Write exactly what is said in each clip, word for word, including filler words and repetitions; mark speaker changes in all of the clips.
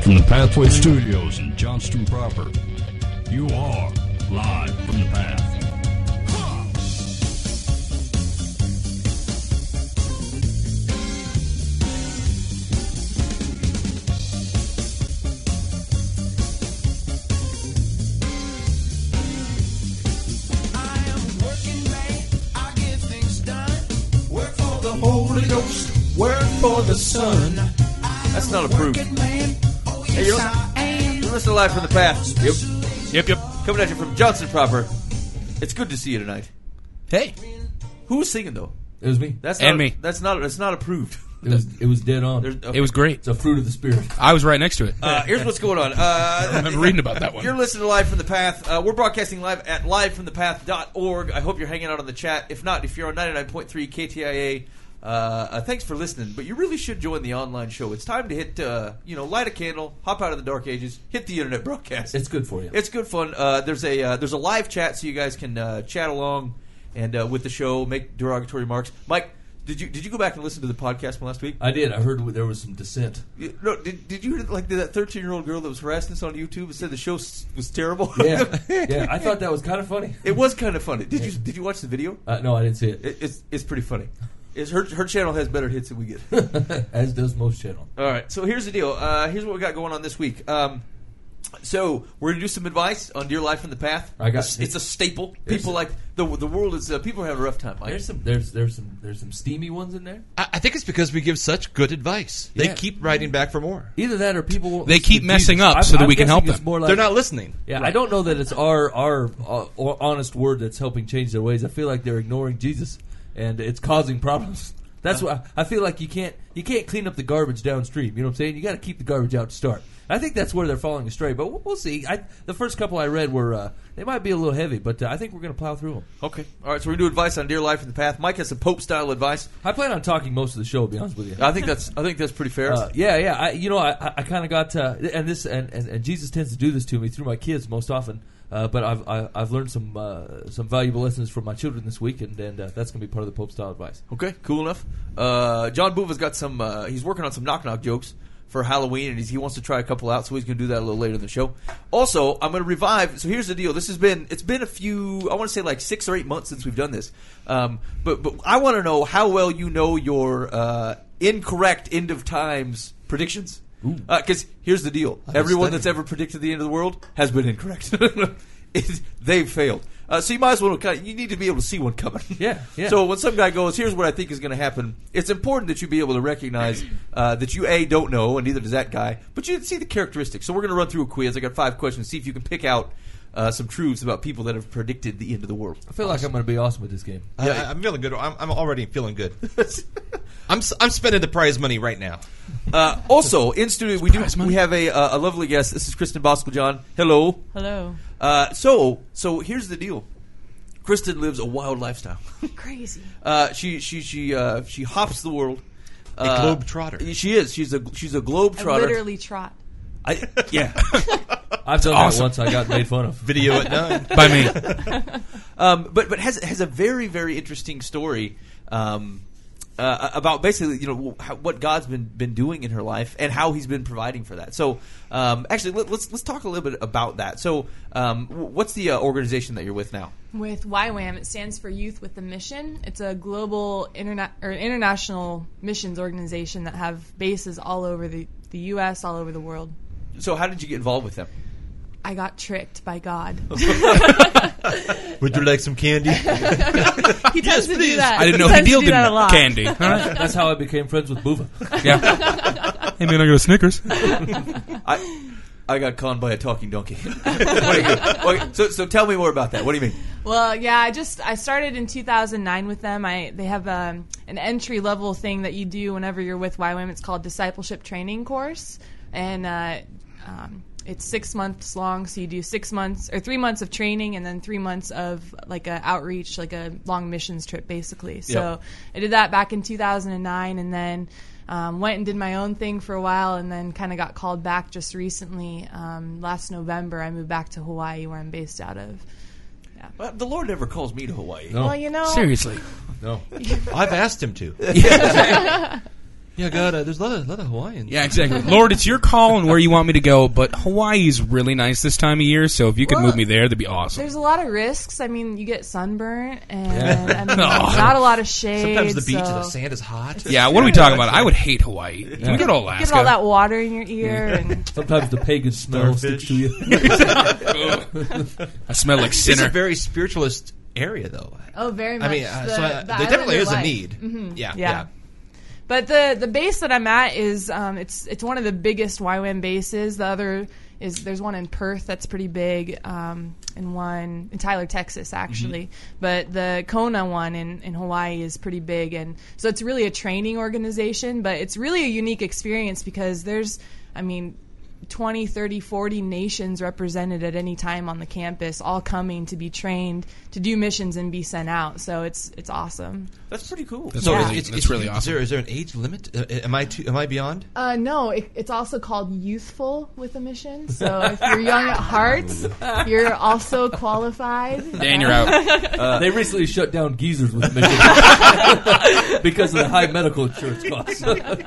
Speaker 1: From the Pathway Studios in Johnston proper, you are Live from the Path.
Speaker 2: I am a working man, I get things done. Work for the Holy Ghost, work for the Son.
Speaker 3: That's not approved. Hey, you're, you're listening to Live from the Path. Yep.
Speaker 4: Yep, yep.
Speaker 3: Coming at you from Johnson proper. It's good to see you tonight.
Speaker 4: Hey.
Speaker 3: Who was singing though?
Speaker 5: It was me.
Speaker 3: That's not,
Speaker 4: And me.
Speaker 3: That's not. That's not approved.
Speaker 5: It was it was dead on.
Speaker 3: There's- okay.
Speaker 4: It was great.
Speaker 5: It's a fruit of the spirit.
Speaker 4: I was right next to it.
Speaker 3: Uh, here's what's going on. Uh,
Speaker 4: I remember reading about that one.
Speaker 3: You're listening to Live from the Path. Uh, we're broadcasting live at live from the path dot org. I hope you're hanging out on the chat. If not, if you're on ninety-nine point three K T I A, uh, uh, thanks for listening. But you really should join the online show. It's time to hit, uh, you know, light a candle, hop out of the dark ages, hit the internet broadcast.
Speaker 5: It's good for you.
Speaker 3: It's good fun. Uh, there's a uh, there's a live chat so you guys can uh, chat along and uh, with the show, make derogatory remarks. Mike, did you did you go back and listen to the podcast from last week?
Speaker 5: I did. I heard there was some dissent.
Speaker 3: You- No, did, did you hear like that thirteen year old girl that was harassing us on YouTube and said the show s- was terrible?
Speaker 5: Yeah, yeah. I thought that was kind of funny.
Speaker 3: It was kind of funny. Did you did you watch the video?
Speaker 5: Uh, no, I didn't see it.
Speaker 3: It, it's it's pretty funny. It's her her channel has better hits than we get.
Speaker 5: As does most channel.
Speaker 3: All right, so here's the deal. Uh, here's what we got going on this week. Um, so we're gonna do some advice on Dear Life from the Path.
Speaker 5: I got-
Speaker 3: it's, it's a staple.
Speaker 5: There's
Speaker 3: People
Speaker 5: some-
Speaker 3: like the the world is uh, people are having a rough time. Mike.
Speaker 5: There's some there's there's some there's some steamy ones in there.
Speaker 6: I I think it's because we give such good advice. They
Speaker 5: Yeah.
Speaker 6: keep writing back for more.
Speaker 5: Either that or people won't
Speaker 4: They
Speaker 5: listen
Speaker 4: keep
Speaker 5: to
Speaker 4: messing
Speaker 5: Jesus.
Speaker 4: up
Speaker 5: I'm-
Speaker 4: so that
Speaker 5: I'm
Speaker 4: we can
Speaker 5: guessing
Speaker 4: help
Speaker 5: it's
Speaker 4: them.
Speaker 5: more like-
Speaker 6: They're not listening.
Speaker 5: Yeah, I don't know that it's our our uh, or honest word that's helping change their ways. I feel like they're ignoring Jesus, and it's causing problems. That's why I feel like you can't you can't clean up the garbage downstream. You know what I'm saying? You got to keep the garbage out to start. I think that's where they're falling astray. But we'll, we'll see. I, the first couple I read were uh, they might be a little heavy, but uh, I think we're going to plow through them.
Speaker 3: Okay. All right. So we're gonna do advice on Dear Life from the Path. Mike has some Pope style advice.
Speaker 5: I plan on talking most of the show. To be honest with you.
Speaker 3: I think that's I think that's pretty fair.
Speaker 5: Uh, yeah, yeah. I, you know, I, I, I kind of got uh, and this and, and, and Jesus tends to do this to me through my kids most often. Uh, but I've I, I've learned some uh, some valuable lessons from my children this week, and, and uh, that's going to be part of the Pope style advice.
Speaker 3: Okay, cool enough. Uh, John Boova's got some. Uh, he's working on some knock knock jokes for Halloween, and he's, he wants to try a couple out, so he's going to do that a little later in the show. Also, I'm going to revive. So here's the deal. This has been it's been a few. I want to say like six or eight months since we've done this. Um, but but I want to know how well you know your uh, incorrect end of times predictions. Because uh, here's the deal: everyone
Speaker 6: studied.
Speaker 3: that's ever predicted the end of the world has been incorrect. it, they've failed. Uh, so you might as well kind of, you need to be able to see one coming.
Speaker 5: Yeah, yeah.
Speaker 3: So when some guy goes, here's what I think is going to happen, it's important that you be able to recognize uh, that you, A, don't know, and neither does that guy, but you see the characteristics. So we're going to run through a quiz. I got five questions. See if you can pick out uh, some truths about people that have predicted the end of the world.
Speaker 5: I feel like I'm going to be awesome at this game.
Speaker 6: I, I, I'm feeling good. I'm, I'm already feeling good. I'm s- I'm spending the prize money right now.
Speaker 3: Uh, also, in studio, we do we have a uh, a lovely guest. This is Kristen Bosco-John. Hello.
Speaker 7: Hello.
Speaker 3: Uh, so so here's the deal. Kristen lives a wild lifestyle.
Speaker 7: Crazy.
Speaker 3: Uh, she she she uh, she hops the world.
Speaker 6: A
Speaker 3: Uh,
Speaker 6: globetrotter.
Speaker 3: She is. She's a she's a globe
Speaker 7: I
Speaker 3: trotter.
Speaker 7: literally trot.
Speaker 3: I, yeah.
Speaker 5: I've done
Speaker 4: awesome.
Speaker 5: that once. I got made fun of.
Speaker 6: Video it done.
Speaker 4: By me.
Speaker 3: um, but but has has a very very interesting story. Um, uh, about basically, you know, how, what God's been been doing in her life and how He's been providing for that. So, um, actually, let, let's let's talk a little bit about that. So, um, what's the uh, organization that you're with now?
Speaker 7: With Y WAM, it stands for Youth with a Mission. It's a global interna- or international missions organization that have bases all over the, the U S, all over the world.
Speaker 3: So, how did you get involved with them?
Speaker 7: I got tricked by God.
Speaker 6: Would you like some candy?
Speaker 7: He tends to do
Speaker 6: please.
Speaker 7: that.
Speaker 4: I didn't know
Speaker 7: tends
Speaker 4: he
Speaker 7: to
Speaker 4: dealed
Speaker 7: do that a
Speaker 4: in
Speaker 7: lot.
Speaker 4: candy. All right.
Speaker 5: That's how I became friends with Boova.
Speaker 4: Yeah. Hey, man, I got a Snickers.
Speaker 3: I I got conned by a talking donkey. What do you do? Okay, so so tell me more about that. What do you mean?
Speaker 7: Well, yeah, I just I started in two thousand nine with them. I they have um, an entry level thing that you do whenever you're with Y WAM. It's called Discipleship Training Course, and uh, um, it's six months long. So you do six months or three months of training, and then three months of like a outreach, like a long missions trip, basically. So
Speaker 3: Yep.
Speaker 7: I did that back in two thousand nine, and then. Um, went and did my own thing for a while, and then kind of got called back just recently. Um, last November, I moved back to Hawaii, where I'm based out of. Yeah.
Speaker 3: Well, the Lord never calls me to Hawaii.
Speaker 5: No.
Speaker 7: Well, you know,
Speaker 4: Seriously.
Speaker 5: No.
Speaker 6: I've asked him to. Yeah, God, uh, there's a lot of, lot of Hawaiians.
Speaker 4: Yeah, exactly. Lord, it's your call and where you want me to go, but Hawaii's really nice this time of year, so if you could
Speaker 7: Well,
Speaker 4: move me there, that'd be awesome.
Speaker 7: There's a lot of risks. I mean, you get sunburnt, and
Speaker 6: Yeah.
Speaker 7: I mean,
Speaker 4: Oh.
Speaker 7: not a lot of shade.
Speaker 6: Sometimes the beach
Speaker 7: so
Speaker 6: and the sand is hot.
Speaker 4: Yeah, what are we talking about? I would hate Hawaii. Can we go to Alaska?
Speaker 7: Get all that water in your ear, and
Speaker 5: Sometimes the pagan smell sticks to you.
Speaker 4: I smell like
Speaker 6: It's a
Speaker 4: sinner.
Speaker 6: very spiritualist area, though.
Speaker 7: oh, very much.
Speaker 6: I mean, uh,
Speaker 7: the,
Speaker 6: so I,
Speaker 7: the
Speaker 6: there definitely
Speaker 7: Islander
Speaker 6: is a
Speaker 7: life.
Speaker 6: need.
Speaker 7: Mhm.
Speaker 6: Yeah,
Speaker 7: Yeah.
Speaker 6: yeah.
Speaker 7: But the the base that I'm at is um, it's it's one of the biggest Y WAM bases. The other is there's one in Perth that's pretty big, um, and one in Tyler, Texas, actually. But the Kona one in, in Hawaii is pretty big, and so it's really a training organization. But it's really a unique experience because there's, I mean, twenty, thirty, forty nations represented at any time on the campus, all coming to be trained to do missions and be sent out. So it's it's awesome.
Speaker 3: That's pretty cool.
Speaker 4: That's
Speaker 6: So
Speaker 7: Yeah.
Speaker 4: really,
Speaker 6: it's,
Speaker 4: that's
Speaker 6: it's,
Speaker 4: really
Speaker 6: is
Speaker 4: awesome.
Speaker 6: There, is there an age limit? Uh, am I too, am I beyond?
Speaker 7: Uh, no, it, it's also called Youthful with a Mission. So if you're young at heart, you're also qualified.
Speaker 4: Dan, you're out.
Speaker 5: They recently shut down geezers with mission because of the high medical insurance costs.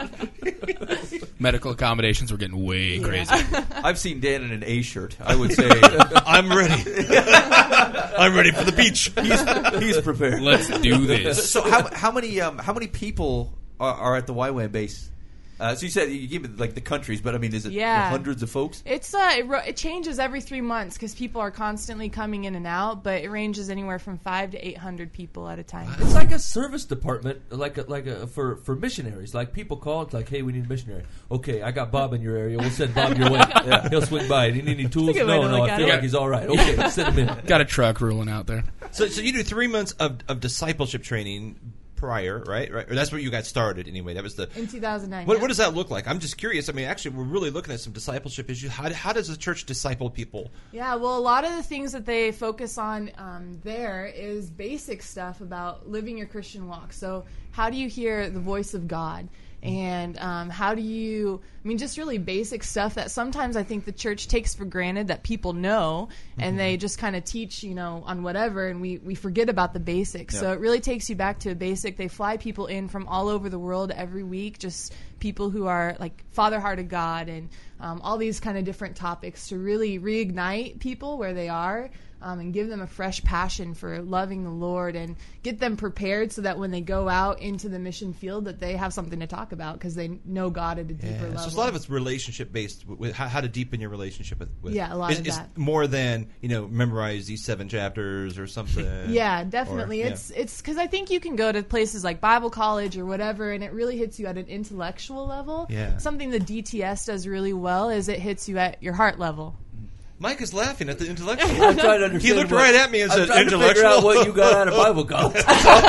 Speaker 4: Medical accommodations were getting way crazy.
Speaker 3: I've seen Dan in an A shirt. I would say
Speaker 6: I'm ready. I'm ready for the beach.
Speaker 3: he's, he's prepared.
Speaker 4: Let's do this.
Speaker 3: So how how many um, how many people are, are at the Y WAM base? Uh, so you said you gave me like the countries, but I mean, is it
Speaker 7: Yeah.
Speaker 3: hundreds of folks?
Speaker 7: It's uh, it, ro- it changes every three months because people are constantly coming in and out. But it ranges anywhere from five to eight hundred people at a time.
Speaker 5: It's like a service department, like a, like a, for for missionaries. Like people call, it's like, hey, we need a missionary. Okay, I got Bob in your area. We'll send Bob your way. He'll swing by. Do you need any tools?
Speaker 7: That's a good way
Speaker 5: No,
Speaker 7: to
Speaker 5: no,
Speaker 7: look
Speaker 5: I
Speaker 7: at
Speaker 5: feel
Speaker 7: it.
Speaker 5: like he's all right. Okay, send him in.
Speaker 4: Got a truck rolling out there.
Speaker 6: So, so you do three months of, of discipleship training prior, right? Right. Or that's where you got started anyway. That was the.
Speaker 7: In two thousand nine.
Speaker 6: What,
Speaker 7: yeah.
Speaker 6: what does that look like? I'm just curious. I mean, actually, we're really looking at some discipleship issues. How, how does the church disciple people?
Speaker 7: Yeah, well, a lot of the things that they focus on um, there is basic stuff about living your Christian walk. So, how do you hear the voice of God? And um, how do you, I mean, just really basic stuff that sometimes I think the church takes for granted that people know, and they just kind of teach, you know, on whatever, and we, we forget about the basics. So it really takes you back to a basic. They fly people in from all over the world every week, just people who are like Father Heart of God and um, all these kind of different topics to really reignite people where they are. Um, and give them a fresh passion for loving the Lord and get them prepared so that when they go out into the mission field that they have something to talk about because they know God at a deeper
Speaker 6: Yeah.
Speaker 7: level.
Speaker 6: So it's a lot of it's relationship based with, with how, how to deepen your relationship with. with
Speaker 7: Yeah, a lot
Speaker 6: it's,
Speaker 7: of
Speaker 6: it's
Speaker 7: that.
Speaker 6: more than you know memorize these seven chapters or something.
Speaker 7: Yeah, definitely.
Speaker 6: Or- yeah.
Speaker 7: It's it's because I think you can go to places like Bible college or whatever, and it really hits you at an intellectual level.
Speaker 6: Yeah.
Speaker 7: Something the D T S does really well is it hits you at your heart level.
Speaker 6: Mike is laughing at the intellectual.
Speaker 5: I'm trying to understand.
Speaker 6: He looked
Speaker 5: what-
Speaker 6: right at me and
Speaker 5: I'm
Speaker 6: said,
Speaker 5: trying to
Speaker 6: "Intellectual."
Speaker 5: figure out what you got out of Bible college.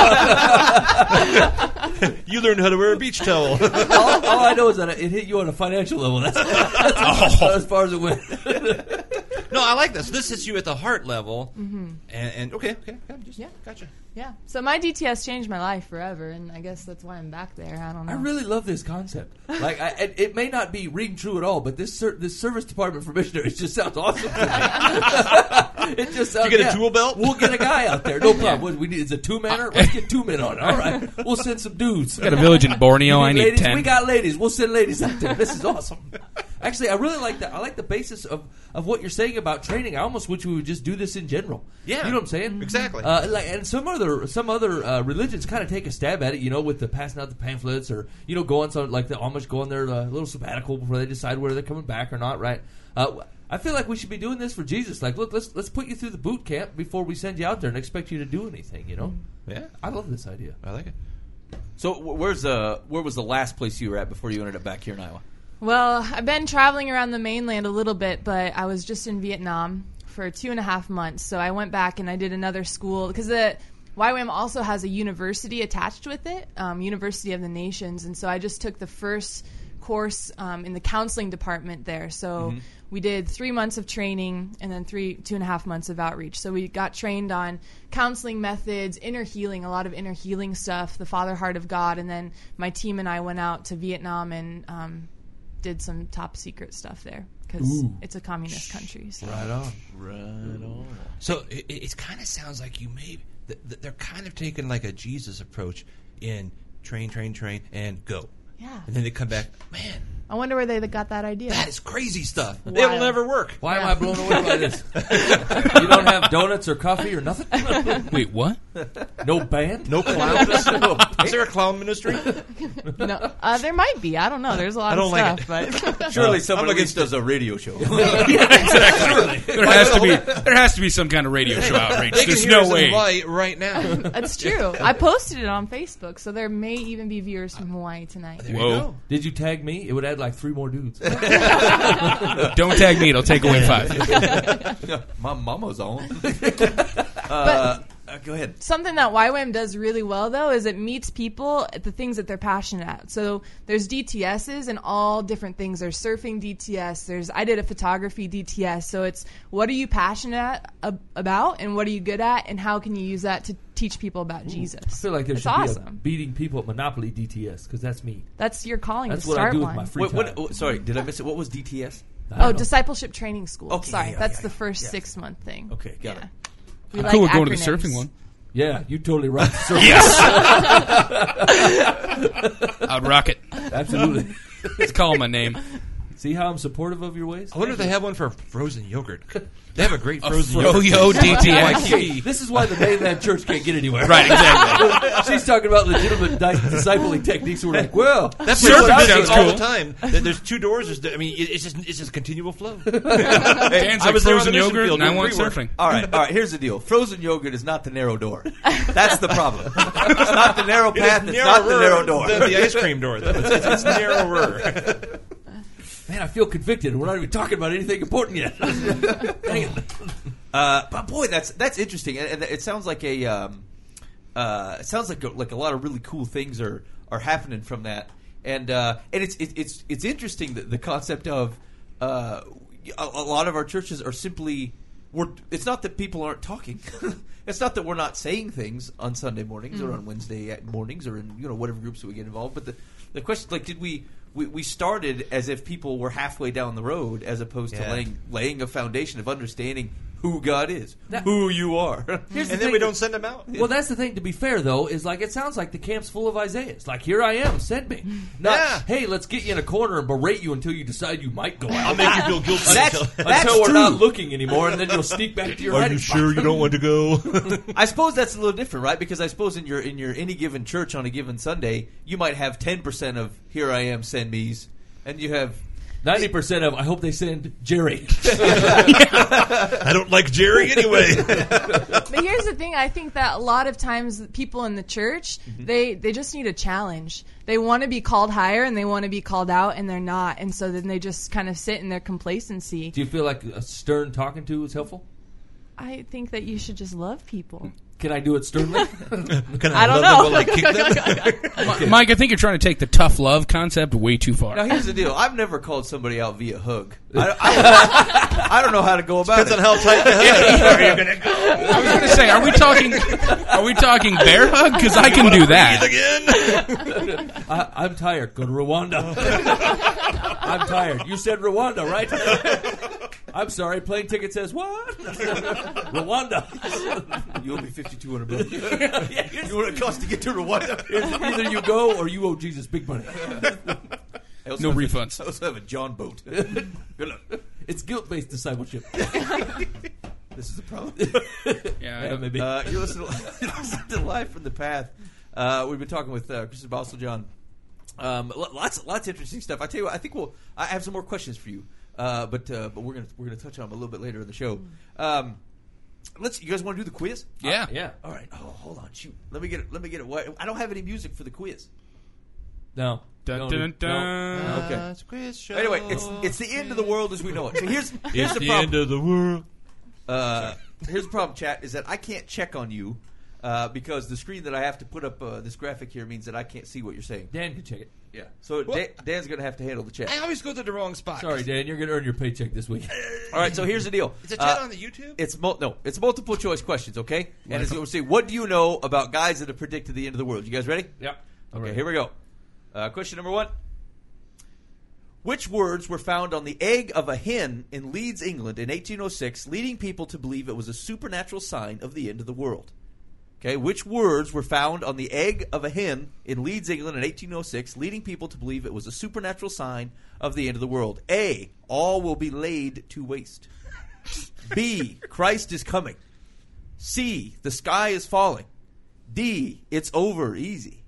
Speaker 6: You learned how to wear a beach towel.
Speaker 5: all, all I know is that it hit you on a financial level. That's, that's as far as it went.
Speaker 6: No, I like this. This hits you at the heart level. Mm-hmm. And, and okay, okay, okay, just,
Speaker 7: Yeah.
Speaker 6: gotcha.
Speaker 7: Yeah. So my D T S changed my life forever, and I guess that's why I'm back there. I don't know.
Speaker 5: I really love this concept. Like, I, it, it may not be ring true at all, but this ser- this service department for missionaries just sounds awesome. To me. It just sounds.
Speaker 6: You get a
Speaker 5: yeah,
Speaker 6: tool belt?
Speaker 5: We'll get a guy out there. No problem. What, we need is a two manner. Let's get two men on it. All right. We'll send some dudes.
Speaker 4: Got a village in Borneo. I need
Speaker 5: ladies?
Speaker 4: ten.
Speaker 5: We got ladies. We'll send ladies out there. This is awesome. Actually, I really like that. I like the basis of, of what you're saying about training. I almost wish we would just do this in general.
Speaker 6: Yeah.
Speaker 5: You know what I'm saying?
Speaker 6: Exactly.
Speaker 5: Uh, like, and some other some other uh, religions kind of take a stab at it, you know, with the passing out the pamphlets or, you know, go on some, like the Amish go on their uh, little sabbatical before they decide whether they're coming back or not, right? Uh, I feel like we should be doing this for Jesus. Like, look, let's let's put you through the boot camp before we send you out there and expect you to do anything, you know?
Speaker 6: Yeah,
Speaker 5: I love this idea.
Speaker 6: I like it.
Speaker 3: So wh- where's uh where was the last place you were at before you ended up back here in Iowa?
Speaker 7: Well, I've been traveling around the mainland a little bit, but I was just in Vietnam for two and a half months. So I went back and I did another school because the Y WAM also has a university attached with it, um, University of the Nations. And so I just took the first course um, in the counseling department there. So
Speaker 3: Mm-hmm.
Speaker 7: we did three months of training and then three, two and a half months of outreach. So we got trained on counseling methods, inner healing, a lot of inner healing stuff, the Father Heart of God. And then my team and I went out to Vietnam and um, did some top secret stuff there because it's a communist country. So.
Speaker 5: Right on.
Speaker 3: Right on.
Speaker 6: So it, it kind of sounds like you may th- th- they're kind of taking like a Jesus approach in train, train, train, and go.
Speaker 7: Yeah.
Speaker 6: And then they come back, man,
Speaker 7: I wonder where they got that idea.
Speaker 6: that is crazy stuff.
Speaker 7: Wild.
Speaker 6: It'll never work.
Speaker 5: Why am
Speaker 7: Yeah.
Speaker 5: I blown away by this? You don't have donuts or coffee or nothing?
Speaker 4: Wait, what?
Speaker 5: No band?
Speaker 6: No clown. Is there a clown ministry?
Speaker 7: No, uh, there might be. I don't know. There's a lot
Speaker 6: I don't
Speaker 7: of
Speaker 6: like
Speaker 7: stuff, but
Speaker 3: Surely
Speaker 6: Uh,
Speaker 3: someone
Speaker 6: I'm
Speaker 3: at least
Speaker 6: against
Speaker 3: does a radio show.
Speaker 4: Exactly. There has to be there has to be some kind of radio show outrage.
Speaker 6: They can
Speaker 4: There's
Speaker 6: hear
Speaker 4: no
Speaker 6: us in
Speaker 4: way.
Speaker 6: Hawaii right now.
Speaker 7: that's true. I posted it on Facebook, so there may even be viewers from Hawaii tonight.
Speaker 6: There you
Speaker 4: Whoa.
Speaker 6: go.
Speaker 5: Did you tag me? It would add like three more dudes.
Speaker 4: Don't tag me; it'll take away five.
Speaker 3: My mama's on. uh, uh, go ahead.
Speaker 7: Something that Y WAM does really well, though, is it meets people at the things that they're passionate at. So there's D T S's and all different things. There's surfing D T S. There's I did a photography D T S. So it's what are you passionate at, ab- about, and what are you good at, and how can you use that to teach people about Jesus?
Speaker 5: I feel like there
Speaker 7: it's
Speaker 5: should be a
Speaker 7: awesome.
Speaker 5: beating people at Monopoly D T S because that's me.
Speaker 7: That's your calling
Speaker 5: That's
Speaker 7: to
Speaker 5: what I
Speaker 7: start
Speaker 5: do with
Speaker 7: one.
Speaker 5: my free
Speaker 3: What,
Speaker 5: time.
Speaker 3: what, oh, sorry, did I miss it? What was D T S?
Speaker 5: I
Speaker 7: Oh,
Speaker 5: don't know.
Speaker 7: discipleship training school.
Speaker 3: Okay,
Speaker 7: Sorry,
Speaker 3: yeah,
Speaker 7: that's
Speaker 3: yeah,
Speaker 7: the first
Speaker 3: yeah.
Speaker 7: six month thing.
Speaker 3: Okay, got
Speaker 7: Yeah.
Speaker 3: it.
Speaker 7: We
Speaker 4: I'm
Speaker 7: like
Speaker 4: cool with going to the
Speaker 7: acronyms.
Speaker 4: surfing one.
Speaker 5: Yeah, you totally right.
Speaker 4: I'd rock it.
Speaker 5: Absolutely.
Speaker 4: Let's call him my name.
Speaker 5: See how I'm supportive of your ways?
Speaker 6: I wonder if they have one for frozen yogurt. They have a great
Speaker 4: A
Speaker 6: frozen yogurt.
Speaker 4: Froyo D T S.
Speaker 5: Hey, this is why the mainland church can't get anywhere.
Speaker 4: Right, exactly.
Speaker 5: She's talking about legitimate di- discipling techniques. We're like, well,
Speaker 6: That's
Speaker 4: Surfing
Speaker 6: what it
Speaker 4: sounds
Speaker 6: all
Speaker 4: cool.
Speaker 6: the time. There- There's two doors. There's, I mean, it- it's just it's just a continual flow.
Speaker 4: Dan's
Speaker 6: I
Speaker 4: like
Speaker 6: was there on
Speaker 4: frozen
Speaker 6: the mission
Speaker 4: yogurt,
Speaker 6: field
Speaker 4: and I
Speaker 6: doing
Speaker 4: want
Speaker 6: pre-work.
Speaker 4: surfing.
Speaker 3: All right, all right. Here's the deal: frozen yogurt is not the narrow door. That's the problem. It's not the narrow path. It's not the narrow door.
Speaker 6: than the ice cream door, though. It's, it's, it's narrower.
Speaker 5: man, I feel convicted. We're not even talking about anything important yet. Dang it.
Speaker 3: Uh, but boy, that's that's interesting, and, and it sounds like a um, uh, it sounds like a, like a lot of really cool things are, are happening from that, and uh, and it's it, it's it's interesting that the concept of uh, a, a lot of our churches are simply we're. It's not that people aren't talking. It's not that we're not saying things on Sunday mornings or on Wednesday mornings or in you know whatever groups we get involved. But the the question like did we. We, we started as if people were halfway down the road, as opposed to
Speaker 6: Yeah.
Speaker 3: laying laying a foundation of understanding who God is,
Speaker 5: That-
Speaker 3: who you are.
Speaker 5: Here's the
Speaker 6: And then
Speaker 5: thing
Speaker 6: we
Speaker 5: that-
Speaker 6: don't send them out.
Speaker 5: Well, that's the thing. To be fair, though, is like it sounds like the camp's full of Isaiahs. Like, here I am, send me. Not,
Speaker 6: Yeah.
Speaker 5: hey, let's get you in a corner and berate you until you decide you might go
Speaker 6: I'll
Speaker 5: out.
Speaker 6: make you feel guilty.
Speaker 3: That's-
Speaker 6: until-
Speaker 3: that's
Speaker 5: until we're
Speaker 3: true.
Speaker 5: not looking anymore, and then you'll sneak back to your
Speaker 6: Are
Speaker 5: hiding
Speaker 6: you
Speaker 5: spot.
Speaker 6: sure you don't want to go?
Speaker 3: I suppose that's a little different, right? Because I suppose in your in your any given church on a given Sunday, you might have ten percent of "Here I am, send me's," and you have
Speaker 5: ninety percent of, I hope they send Jerry.
Speaker 6: I don't like Jerry anyway.
Speaker 7: But here's the thing: I think that a lot of times people in the church they they just need a challenge. They want to be called higher and they want to be called out, and they're not, and so then they just kind of sit in their complacency.
Speaker 5: Do you feel like a stern talking to is helpful?
Speaker 7: I think that you should just love people.
Speaker 5: Can I do it sternly?
Speaker 6: Can
Speaker 7: I don't
Speaker 6: love them
Speaker 7: know.
Speaker 6: while I kick them?
Speaker 4: Mike, I think you're trying to take the tough love concept way too far.
Speaker 3: now. Here's the deal: I've never called somebody out via hug. I, I, I don't know how to go about
Speaker 6: Depends
Speaker 3: it.
Speaker 6: on how tight the hug. Are you going to go?
Speaker 4: I was going to say, are we talking? Are we talking bear hug? Because I can do that.
Speaker 6: Again?
Speaker 5: I, I'm tired. Go to Rwanda. I'm tired. You said Rwanda, right? I'm sorry. Plane ticket says what? Rwanda.
Speaker 3: You owe me fifty-two hundred bucks. You know what it costs to get to Rwanda?
Speaker 5: Either you go or you owe Jesus big money.
Speaker 3: I also
Speaker 4: No
Speaker 3: have a-
Speaker 4: refunds.
Speaker 3: I also have a John boat. Good luck.
Speaker 5: It's guilt-based discipleship.
Speaker 3: This is the problem.
Speaker 4: Yeah,
Speaker 5: Yeah, maybe.
Speaker 3: Uh, you're listening to, you're listening to Live from the Path. Uh, we've been talking with uh, Christian Bostel John. Um, lo- lots, lots of interesting stuff. I tell you what, I think we'll. I have some more questions for you, uh, but uh, but we're gonna we're gonna touch on them a little bit later in the show. Um, let's. You guys want to do the quiz?
Speaker 4: yeah.
Speaker 5: yeah.
Speaker 3: All right. Oh, hold on. Shoot. Let me get it. Let me get it. What? I don't have any music for the quiz.
Speaker 5: No.
Speaker 4: Dun,
Speaker 5: Don't
Speaker 4: dun,
Speaker 5: do-
Speaker 4: dun.
Speaker 5: no.
Speaker 3: Okay.
Speaker 6: It's quiz show.
Speaker 3: Anyway, it's it's the end of the world as we know it. So here's here's
Speaker 6: It's
Speaker 3: the
Speaker 6: the
Speaker 3: problem.
Speaker 6: end of the world.
Speaker 3: Uh, here's the problem, chat, is that I can't check on you uh, because the screen that I have to put up uh, this graphic here means that I can't see what you're saying.
Speaker 5: Dan can check it.
Speaker 3: Yeah. So
Speaker 6: Well-
Speaker 3: Dan, Dan's going to have to handle the chat.
Speaker 6: I always go to the wrong spot.
Speaker 5: Sorry, Dan. You're going to earn your paycheck this week.
Speaker 3: All right. So here's the deal.
Speaker 6: Is the chat
Speaker 3: Uh,
Speaker 6: on the YouTube?
Speaker 3: It's mul- no. It's multiple choice questions. Okay. And it's going to say, what do you know about guys that have predicted the end of the world? You guys ready?
Speaker 5: Yep.
Speaker 3: Okay. Here we go. Uh, question number one. Which words were found on the egg of a hen in Leeds, England in eighteen oh six, leading people to believe it was a supernatural sign of the end of the world? Okay, which words were found on the egg of a hen in Leeds, England in eighteen oh six, leading people to believe it was a supernatural sign of the end of the world? A, all will be laid to waste. B, Christ is coming. C, the sky is falling. D, it's over easy.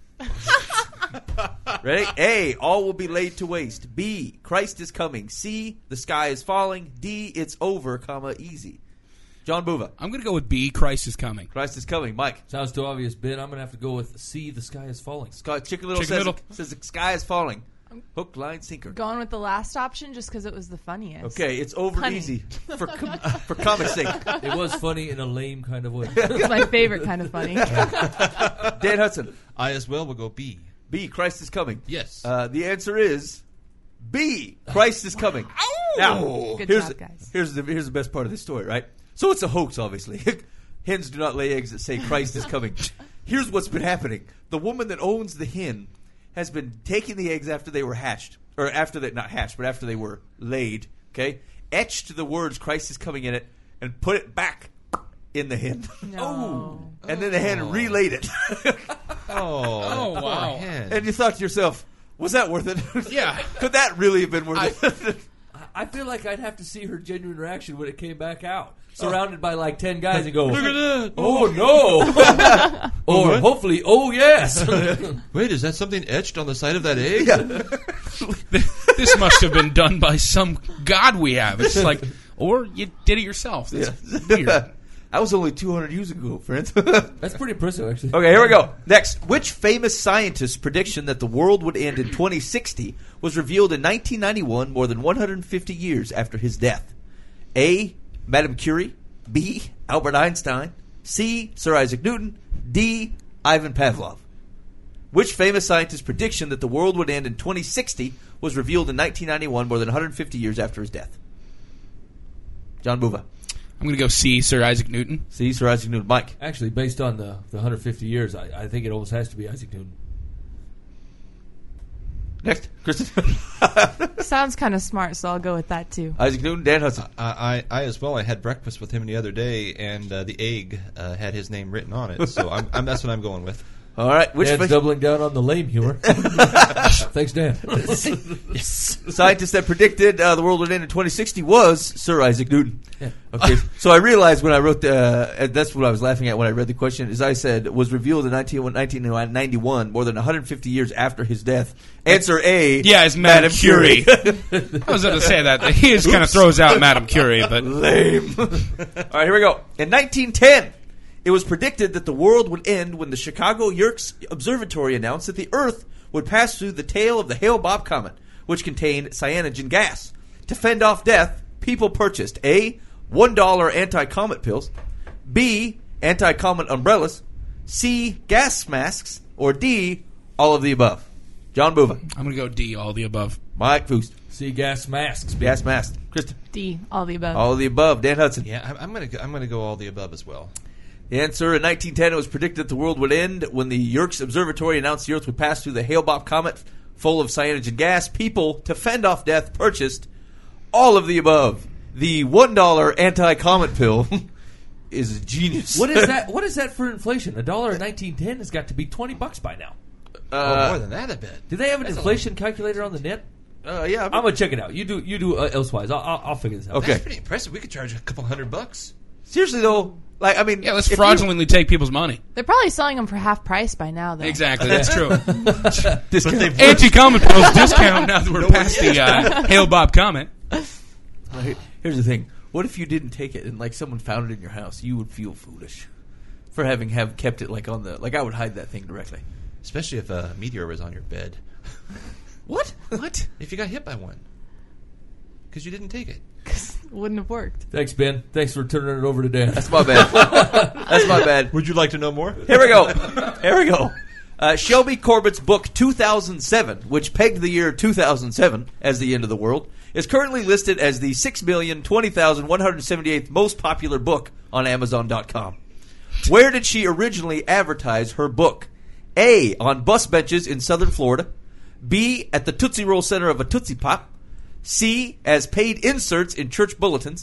Speaker 3: Ready? A, all will be laid to waste. B, Christ is coming. C, the sky is falling. D, it's over, comma, easy. John Buva.
Speaker 4: I'm going to go with B, Christ is coming.
Speaker 3: Christ is coming. Mike.
Speaker 5: Sounds too obvious, Ben. I'm going to have to go with C, the sky is falling.
Speaker 3: Scott, Chicken Little
Speaker 4: Chicken
Speaker 3: says,
Speaker 4: Little.
Speaker 3: says the sky is falling. Hook, line, sinker.
Speaker 7: Going with the last option just because it was the funniest.
Speaker 3: Okay, it's over
Speaker 7: Punny.
Speaker 3: easy for com- for comic sake.
Speaker 5: It was funny in a lame kind of way.
Speaker 7: It's my favorite kind of funny.
Speaker 3: Dan Hudson.
Speaker 6: I as well will go B.
Speaker 3: B, Christ is coming.
Speaker 6: Yes.
Speaker 3: Uh, the answer is B, Christ is coming. Now,
Speaker 7: Good
Speaker 3: here's
Speaker 7: job,
Speaker 3: the,
Speaker 7: guys.
Speaker 3: here's the here's the best part of this story, right? So it's a hoax, obviously. Hens do not lay eggs that say Christ is coming. Here's what's been happening: the woman that owns the hen has been taking the eggs after they were hatched, or after they not hatched, but after they were laid. Okay, etched the words "Christ is coming" in it, and put it back in the hen.
Speaker 7: No.
Speaker 3: And then the hen relayed it.
Speaker 6: Oh,
Speaker 4: Oh,
Speaker 6: poor
Speaker 4: wow.
Speaker 6: hen.
Speaker 3: And you thought to yourself, was that worth it?
Speaker 4: Yeah.
Speaker 3: Could that really have been worth it?
Speaker 5: I feel like I'd have to see her genuine reaction when it came back out. Surrounded by like ten guys and go,
Speaker 6: Look at that.
Speaker 5: oh no. Or
Speaker 6: what?
Speaker 5: hopefully, oh yes.
Speaker 6: Wait, is that something etched on the side of that egg?
Speaker 4: This must have been done by some god we have. It's like, or you did it yourself. That's weird.
Speaker 3: That was only two hundred years ago, friends.
Speaker 5: That's pretty impressive, actually.
Speaker 3: Okay, here we go. Next, which famous scientist's prediction that the world would end in twenty sixty was revealed in nineteen ninety-one, more than one hundred fifty years after his death? A, Madame Curie. B, Albert Einstein. C, Sir Isaac Newton. D, Ivan Pavlov. Which famous scientist's prediction that the world would end in twenty sixty was revealed in nineteen ninety-one, more than one hundred fifty years after his death? John Buva.
Speaker 4: I'm going to go C, Sir Isaac Newton.
Speaker 3: C, Sir Isaac Newton. Mike.
Speaker 5: Actually, based on the, the one hundred fifty years, I, I think it almost has to be Isaac Newton.
Speaker 3: Next, Kristen.
Speaker 7: Sounds kind of smart, so I'll go with that too.
Speaker 3: Isaac Newton. Dan Hudson.
Speaker 6: I, I, I as well. I had breakfast with him the other day, and uh, the egg uh, had his name written on it. So I'm, I'm, that's what I'm going with.
Speaker 3: All right. Which
Speaker 5: Dan's
Speaker 3: fa-
Speaker 5: doubling down on the lame humor. Thanks, Dan.
Speaker 3: scientist that predicted uh, the world would end in twenty sixty was Sir Isaac Newton?
Speaker 5: Yeah.
Speaker 3: Okay, so I realized when I wrote the, uh, and that's what I was laughing at when I read the question, is I said, was revealed in nineteen ninety-one, more than one hundred fifty years after his death. Answer A.
Speaker 4: Yeah, it's Madame Curie. I was going to say that. He just kind of throws out Madame Curie, but
Speaker 3: Lame. All right, here we go. In nineteen ten, it was predicted that the world would end when the Chicago Yerkes Observatory announced that the Earth would pass through the tail of the Hale-Bopp comet, which contained cyanogen gas. To fend off death, people purchased A, one dollar anti-comet pills, B, anti-comet umbrellas, C, gas masks, or D, all of the above. John Buva.
Speaker 4: I'm going to go D, all the above.
Speaker 3: Mike Foost.
Speaker 5: See gas masks.
Speaker 3: Gas masks. Kristen.
Speaker 7: D, all the above.
Speaker 3: All of the above. Dan Hudson.
Speaker 6: Yeah, I'm, I'm gonna go, I'm gonna go all the above as well.
Speaker 3: The answer, in nineteen ten, it was predicted that the world would end when the Yerkes Observatory announced the Earth would pass through the Hale-Bopp comet full of cyanogen gas. People, to fend off death, purchased all of the above. The one dollar anti-comet pill is a genius.
Speaker 5: What is that? What is that for inflation? A dollar in nineteen ten has got to be twenty bucks by now.
Speaker 6: oh, more than that, I bet.
Speaker 5: Do they have an inflation calculator on the net?
Speaker 3: Uh, yeah.
Speaker 5: I'm gonna check it out. You do. You do uh, elsewise. I'll, I'll, I'll figure this out.
Speaker 3: Okay.
Speaker 6: That's pretty impressive. We could charge a couple hundred bucks.
Speaker 3: Seriously, though, like, I mean...
Speaker 4: Yeah, let's
Speaker 3: if you-
Speaker 4: fraudulently take people's money.
Speaker 7: They're probably selling them for half price by now, though.
Speaker 4: Exactly, that's true.
Speaker 3: discount.
Speaker 4: Anti-comet pills discount now that we're past the uh, Hale-Bopp comet.
Speaker 3: Like, here's the thing. What if you didn't take it and, like, someone found it in your house? You would feel foolish for having have kept it, like, on the... Like, I would hide that thing directly.
Speaker 6: Especially if a meteor was on your bed.
Speaker 3: What?
Speaker 6: What? If you got hit by one. Because you didn't take it.
Speaker 7: Wouldn't have worked.
Speaker 5: Thanks, Ben. Thanks for turning it over to Dan.
Speaker 3: That's my bad. That's my bad.
Speaker 6: Would you like to know more?
Speaker 3: Here we go. Here we go. Uh, Shelby Corbett's book two thousand seven, which pegged the year two thousand seven as the end of the world, is currently listed as the six million twenty thousand one hundred seventy-eighth most popular book on Amazon dot com. Where did she originally advertise her book? A, on bus benches in southern Florida. B, at the Tootsie Roll center of a Tootsie Pop. C, as paid inserts in church bulletins.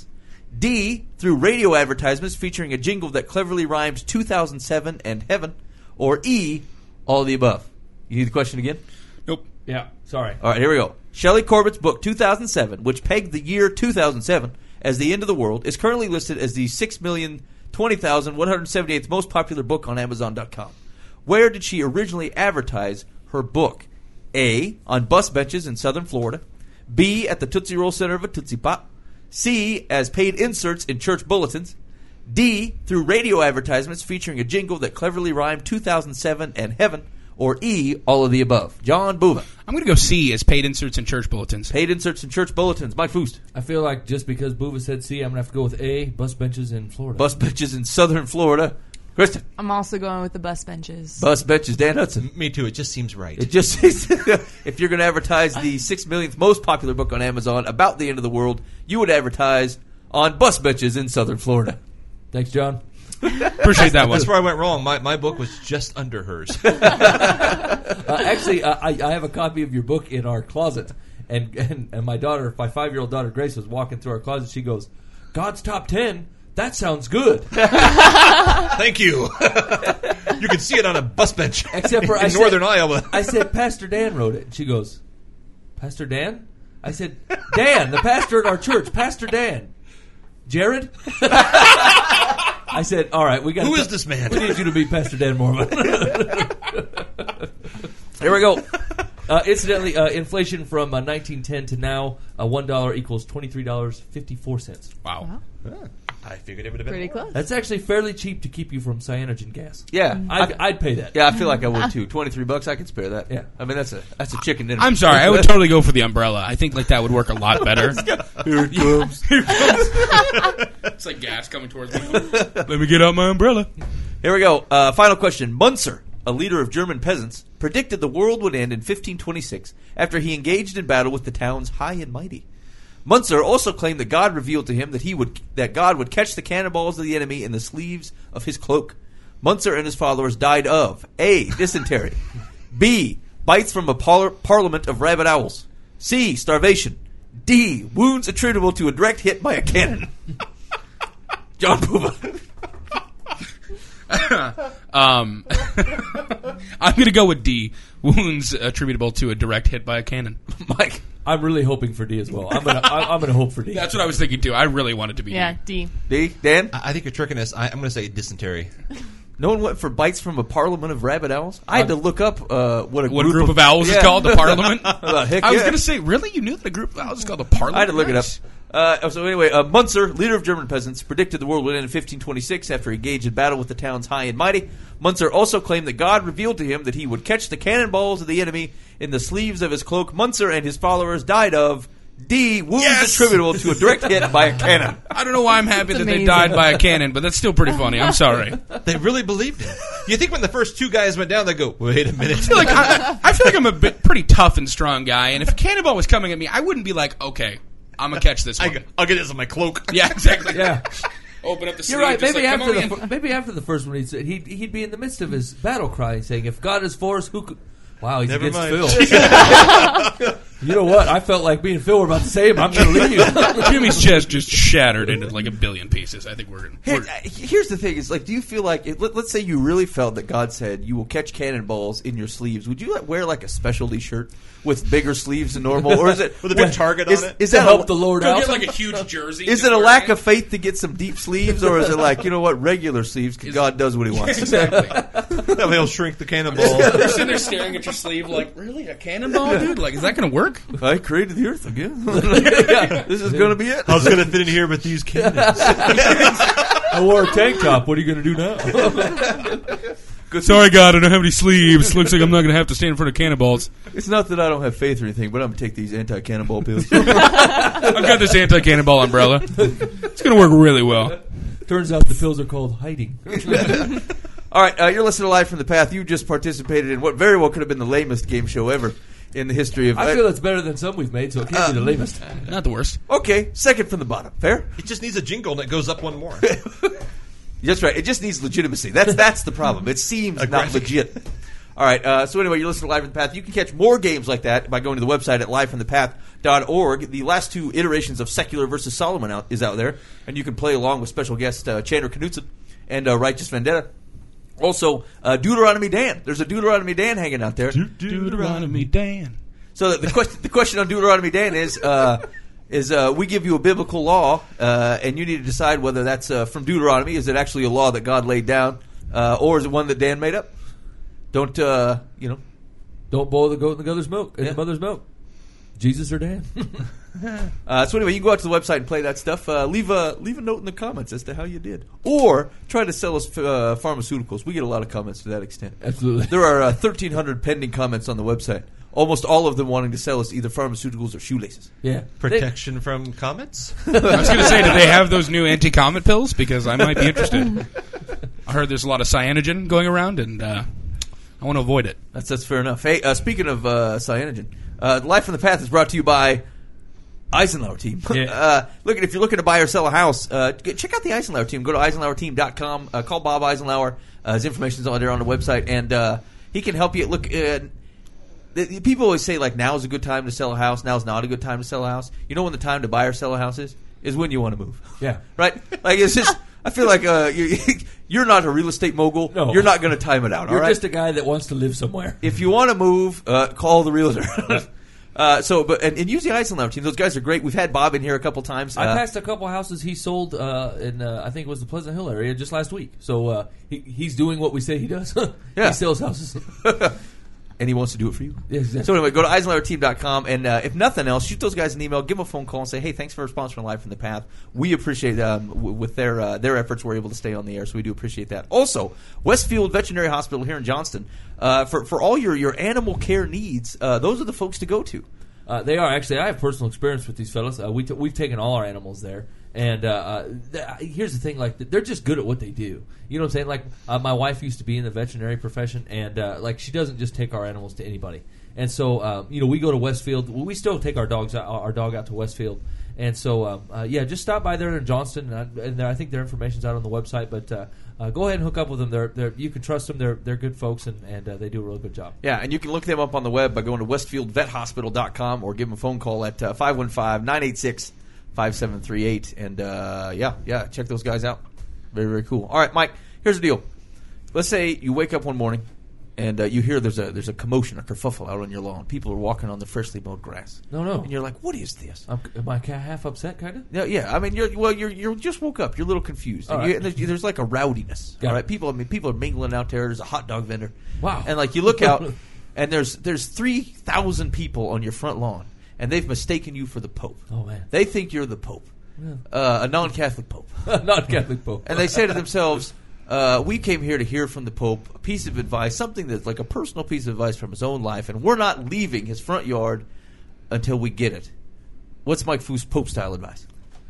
Speaker 3: D, through radio advertisements featuring a jingle that cleverly rhymes two thousand seven and heaven. Or E, all of the above. You need the question again?
Speaker 4: Nope.
Speaker 5: Yeah, sorry.
Speaker 3: All right, here we go. Shelley Corbett's book two thousand seven, which pegged the year two thousand seven as the end of the world, is currently listed as the six million twenty thousand one hundred seventy-eighth most popular book on Amazon dot com. Where did she originally advertise her book? A, on bus benches in southern Florida. B, at the Tootsie Roll Center of a Tootsie Pop. C, as paid inserts in church bulletins. D, through radio advertisements featuring a jingle that cleverly rhymed two thousand seven and heaven. Or E, all of the above. John Buva.
Speaker 4: I'm going to go C as paid inserts in church bulletins.
Speaker 3: Paid inserts in church bulletins. Mike Foost.
Speaker 5: I feel like just because Buva said C, I'm going to have to go with A, bus benches in Florida.
Speaker 3: Bus benches in southern Florida. Kristen.
Speaker 7: I'm also going with the bus benches.
Speaker 3: Bus benches. Dan Hudson.
Speaker 6: Me too. It just seems right.
Speaker 3: It just if you're going to advertise the six millionth most popular book on Amazon about the end of the world, you would advertise on bus benches in southern Florida.
Speaker 5: Thanks, John.
Speaker 4: Appreciate that one.
Speaker 6: That's where I went wrong. My my book was just under hers.
Speaker 5: uh, actually, uh, I, I have a copy of your book in our closet, and, and, and my daughter, my five-year-old daughter Grace, was walking through our closet. She goes, "God's top ten. That sounds good."
Speaker 6: Thank you. You can see it on a bus bench
Speaker 5: Except for
Speaker 6: in
Speaker 5: I said-
Speaker 6: northern Iowa.
Speaker 5: I said, "Pastor Dan wrote it." And she goes, "Pastor Dan?" I said, "Dan, the pastor at our church, Pastor Dan." Jared? I said, "All right, we got.
Speaker 6: Who is this man?
Speaker 5: We need you to be Pastor Dan Mormon."
Speaker 3: Here we go.
Speaker 5: Uh, incidentally, uh, inflation from uh, nineteen ten to now, uh, one dollar equals twenty-three dollars and fifty-four cents.
Speaker 4: Wow.
Speaker 6: I figured it would have been
Speaker 7: Pretty
Speaker 6: more.
Speaker 7: close.
Speaker 5: That's actually fairly cheap to keep you from cyanogen gas.
Speaker 3: Yeah.
Speaker 5: I'd,
Speaker 3: I,
Speaker 5: I'd pay that.
Speaker 3: yeah, I feel like I would too. twenty-three bucks, I could spare that.
Speaker 5: Yeah.
Speaker 3: I mean, that's a that's a chicken dinner.
Speaker 4: I'm sorry. I would totally go for the umbrella. I think like that would work a lot better.
Speaker 3: Here it comes.
Speaker 4: It's like gas coming towards me. Let me get out my umbrella.
Speaker 3: Here we go. Uh, final question. Munzer, a leader of German peasants, predicted the world would end in fifteen twenty-six after he engaged in battle with the towns High and Mighty. Munzer also claimed that God revealed to him that he would that God would catch the cannonballs of the enemy in the sleeves of his cloak. Munzer and his followers died of A. Dysentery, B. Bites from a par- parliament of rabid owls, C. Starvation, D. Wounds attributable to a direct hit by a cannon. John Buva.
Speaker 4: Um, I'm going to go with D. Wounds attributable to a direct hit by a cannon.
Speaker 3: Mike.
Speaker 5: I'm really hoping for D as well. I'm gonna I, I'm gonna hope for D.
Speaker 4: That's what I was thinking too. I really wanted to be
Speaker 7: Yeah,
Speaker 4: D.
Speaker 7: D.
Speaker 3: D. Dan.
Speaker 6: I I think you're tricking us. I, I'm going to say dysentery.
Speaker 3: No one went for bites from a parliament of rabid owls. I had to look up uh, what a
Speaker 4: What
Speaker 3: group,
Speaker 4: group of owls
Speaker 3: yeah.
Speaker 4: is called? The Parliament?
Speaker 3: Uh, heck
Speaker 4: I was
Speaker 3: yeah.
Speaker 4: going to say, really? You knew that a group of owls is called the Parliament?
Speaker 3: I had to look it up.
Speaker 4: Nice.
Speaker 3: Uh, so anyway, uh, Munzer, leader of German peasants, predicted the world would end in fifteen twenty-six after he engaged in battle with the towns High and Mighty. Munzer also claimed that God revealed to him that he would catch the cannonballs of the enemy in the sleeves of his cloak. Munzer and his followers died of D. Wounds
Speaker 4: Yes!
Speaker 3: attributable to a direct hit by a cannon.
Speaker 4: I don't know why I'm happy that they
Speaker 7: amazing.
Speaker 4: died by a cannon, but that's still pretty funny. I'm sorry.
Speaker 6: They really believed it. You think when the first two guys went down, they go, wait a minute.
Speaker 4: I feel like I, I feel like I'm a bit pretty tough and strong guy, and if a cannonball was coming at me, I wouldn't be like, okay, I'm gonna catch this one.
Speaker 6: I, I'll get this on my cloak.
Speaker 4: Yeah, exactly.
Speaker 5: Yeah,
Speaker 4: Open up the sleeve.
Speaker 5: you're right.
Speaker 4: just
Speaker 5: Maybe
Speaker 4: like,
Speaker 5: after
Speaker 4: come
Speaker 5: the
Speaker 4: on
Speaker 5: fir-
Speaker 4: in.
Speaker 5: maybe after the first one, he'd say- he'd he'd be in the midst of his battle cry, saying, "If God is for us, who could?" Wow, he's
Speaker 6: Never
Speaker 5: against
Speaker 6: mind.
Speaker 5: Phil. You know what? I felt like me and Phil were about to say him. I'm going to leave.
Speaker 4: Jimmy's chest just shattered into like a billion pieces. I think we're.
Speaker 3: Here-
Speaker 4: we're
Speaker 3: uh, here's the thing: is like, do you feel like it, let, let's say you really felt that God said you will catch cannonballs in your sleeves? Would you like, wear like a specialty shirt with bigger sleeves than normal, or is it
Speaker 6: With a big target
Speaker 3: is,
Speaker 6: on it?
Speaker 3: Is
Speaker 5: to
Speaker 3: that
Speaker 5: help
Speaker 3: a,
Speaker 5: the Lord
Speaker 4: Go
Speaker 5: out.
Speaker 4: get like a huge jersey.
Speaker 3: Is it a lack of faith to get some deep sleeves, or is it like, you know what, regular sleeves? Because God does what He wants.
Speaker 4: Exactly.
Speaker 6: That way he'll shrink the cannonball.
Speaker 4: You're sitting there staring at your sleeve like, really, a cannonball, dude? Like, is that going to work?
Speaker 3: I created the earth again. This is going to be it.
Speaker 6: How's it going to fit in here with these cannons?
Speaker 5: I wore a tank top. What are you going to do now?
Speaker 4: Sorry, God, I don't have any sleeves. Looks like I'm not going to have to stand in front of cannonballs.
Speaker 3: It's not that I don't have faith or anything, but I'm going to take these anti-cannonball pills.
Speaker 4: I've got this anti-cannonball umbrella. It's going to work really well.
Speaker 5: Turns out the pills are called hiding.
Speaker 3: All right, uh, you're listening to Live from the Path. You just participated in what very well could have been the lamest game show ever in the history of...
Speaker 5: I feel it's better than some we've made, so it can't be the lamest.
Speaker 4: Not the worst.
Speaker 3: Okay, second from the bottom. Fair?
Speaker 6: It just needs a jingle and it goes up one more.
Speaker 3: That's right. It just needs legitimacy. That's that's the problem. It seems not
Speaker 6: Aggressive.
Speaker 3: legit. All right. Uh, so anyway, you're listening to Live from the Path. You can catch more games like that by going to the website at live from the path dot org. The last two iterations of Secular versus Solomon out, is out there, and you can play along with special guest uh, Chandler Knutson and uh, Righteous Vendetta. Also, uh, Deuteronomy Dan. There's a Deuteronomy Dan hanging out there.
Speaker 4: Deuteronomy Dan.
Speaker 3: So the question, the question on Deuteronomy Dan is, uh, is uh, we give you a biblical law, uh, and you need to decide whether that's uh, from Deuteronomy. Is it actually a law that God laid down, uh, or is it one that Dan made up? Don't uh, you know?
Speaker 5: Don't boil the goat in the mother's milk. In
Speaker 3: Yeah.
Speaker 5: the mother's milk. Jesus or Dan?
Speaker 3: Uh, so anyway, you can go out to the website and play that stuff. Uh, leave a leave a note in the comments as to how you did, or try to sell us uh, pharmaceuticals. We get a lot of comments to that extent.
Speaker 5: Absolutely.
Speaker 3: There are uh, thirteen hundred pending comments on the website. Almost all of them wanting to sell us either pharmaceuticals or shoelaces.
Speaker 5: Yeah.
Speaker 6: Protection from comets?
Speaker 4: I was going to say, do they have those new anti-comet pills? Because I might be interested. I heard there's a lot of cyanogen going around, and uh, I want to avoid it.
Speaker 3: That's that's fair enough. Hey, uh, speaking of uh, cyanogen, uh, Life on the Path is brought to you by Eisenhower Team.
Speaker 5: Yeah.
Speaker 3: uh, look, if you're looking to buy or sell a house, uh, get, check out the Eisenhower Team. Go to eisenhower team dot com. Uh, call Bob Eisenhower. Uh, his information's on there on the website, and uh, he can help you. Look, uh, the, the people always say like now is a good time to sell a house. Now is not a good time to sell a house. You know when the time to buy or sell a house is? Is when you want to move.
Speaker 5: Yeah.
Speaker 3: Right? Like it's just. I feel like uh, you, you're not a real estate mogul.
Speaker 5: No.
Speaker 3: You're not going to time it out.
Speaker 5: You're
Speaker 3: all right?
Speaker 5: just a guy that wants to live somewhere.
Speaker 3: If you want to move, uh, call the realtor. uh, so, but and, and use the Eisenhower Team. Those guys are great. We've had Bob in here a couple times.
Speaker 5: I
Speaker 3: Uh,
Speaker 5: passed a couple houses he sold uh, in, uh, I think it was the Pleasant Hill area just last week. So uh, he, he's doing what we say he does.
Speaker 3: Yeah.
Speaker 5: He sells houses.
Speaker 3: and he wants to do it for you.
Speaker 5: Yeah, exactly.
Speaker 3: So anyway, go to eisenhower team dot com, and uh, if nothing else, shoot those guys an email, give them a phone call, and say, hey, thanks for sponsoring Live from the Path. We appreciate um, w- with their uh, their efforts, we're able to stay on the air, so we do appreciate that. Also, Westfield Veterinary Hospital here in Johnston, uh, for, for all your, your animal care needs, uh, those are the folks to go to.
Speaker 5: Uh, they are actually. I have personal experience with these fellas. Uh, we t- we've taken all our animals there, and uh, uh, th- here's the thing: like they're just good at what they do. You know what I'm saying? Like uh, my wife used to be in the veterinary profession, and uh, like she doesn't just take our animals to anybody. And so um, you know, we go to Westfield. We still take our dogs out, our dog out to Westfield. And so um, uh, yeah, just stop by there in Johnston, and, I, and I think their information's out on the website. But uh, uh, go ahead and hook up with them. They're, they're you can trust them. They're they're good folks, and, and uh, they do a really good job.
Speaker 3: Yeah, and you can look them up on the web by going to westfield vet hospital dot com or give them a phone call at uh, five one five, nine eight six, five seven three eight. And uh, yeah, yeah, check those guys out. Very, very cool. All right, Mike, here's the deal. Let's say you wake up one morning and uh, you hear there's a there's a commotion, a kerfuffle out on your lawn. People are walking on the freshly mowed grass.
Speaker 5: No, no.
Speaker 3: And you're like, what is this?
Speaker 5: I'm, am I ca- half upset, kind of?
Speaker 3: Yeah, yeah. I mean, you're well. You're you just woke up. You're a little confused. And
Speaker 5: All
Speaker 3: you,
Speaker 5: right.
Speaker 3: and there's, there's like a rowdiness.
Speaker 5: Got
Speaker 3: all
Speaker 5: it.
Speaker 3: right, people. I mean, people are mingling out there. There's a hot dog vendor.
Speaker 5: Wow.
Speaker 3: And like you look out, and there's there's three thousand people on your front lawn, and they've mistaken you for the Pope.
Speaker 5: Oh, man.
Speaker 3: They think you're the Pope, uh, a non-Catholic Pope,
Speaker 5: Not Catholic Pope.
Speaker 3: and they say to themselves, uh, "We came here to hear from the Pope a piece of advice, something that's like a personal piece of advice from his own life, and we're not leaving his front yard until we get it." What's Mike Foose Pope style advice?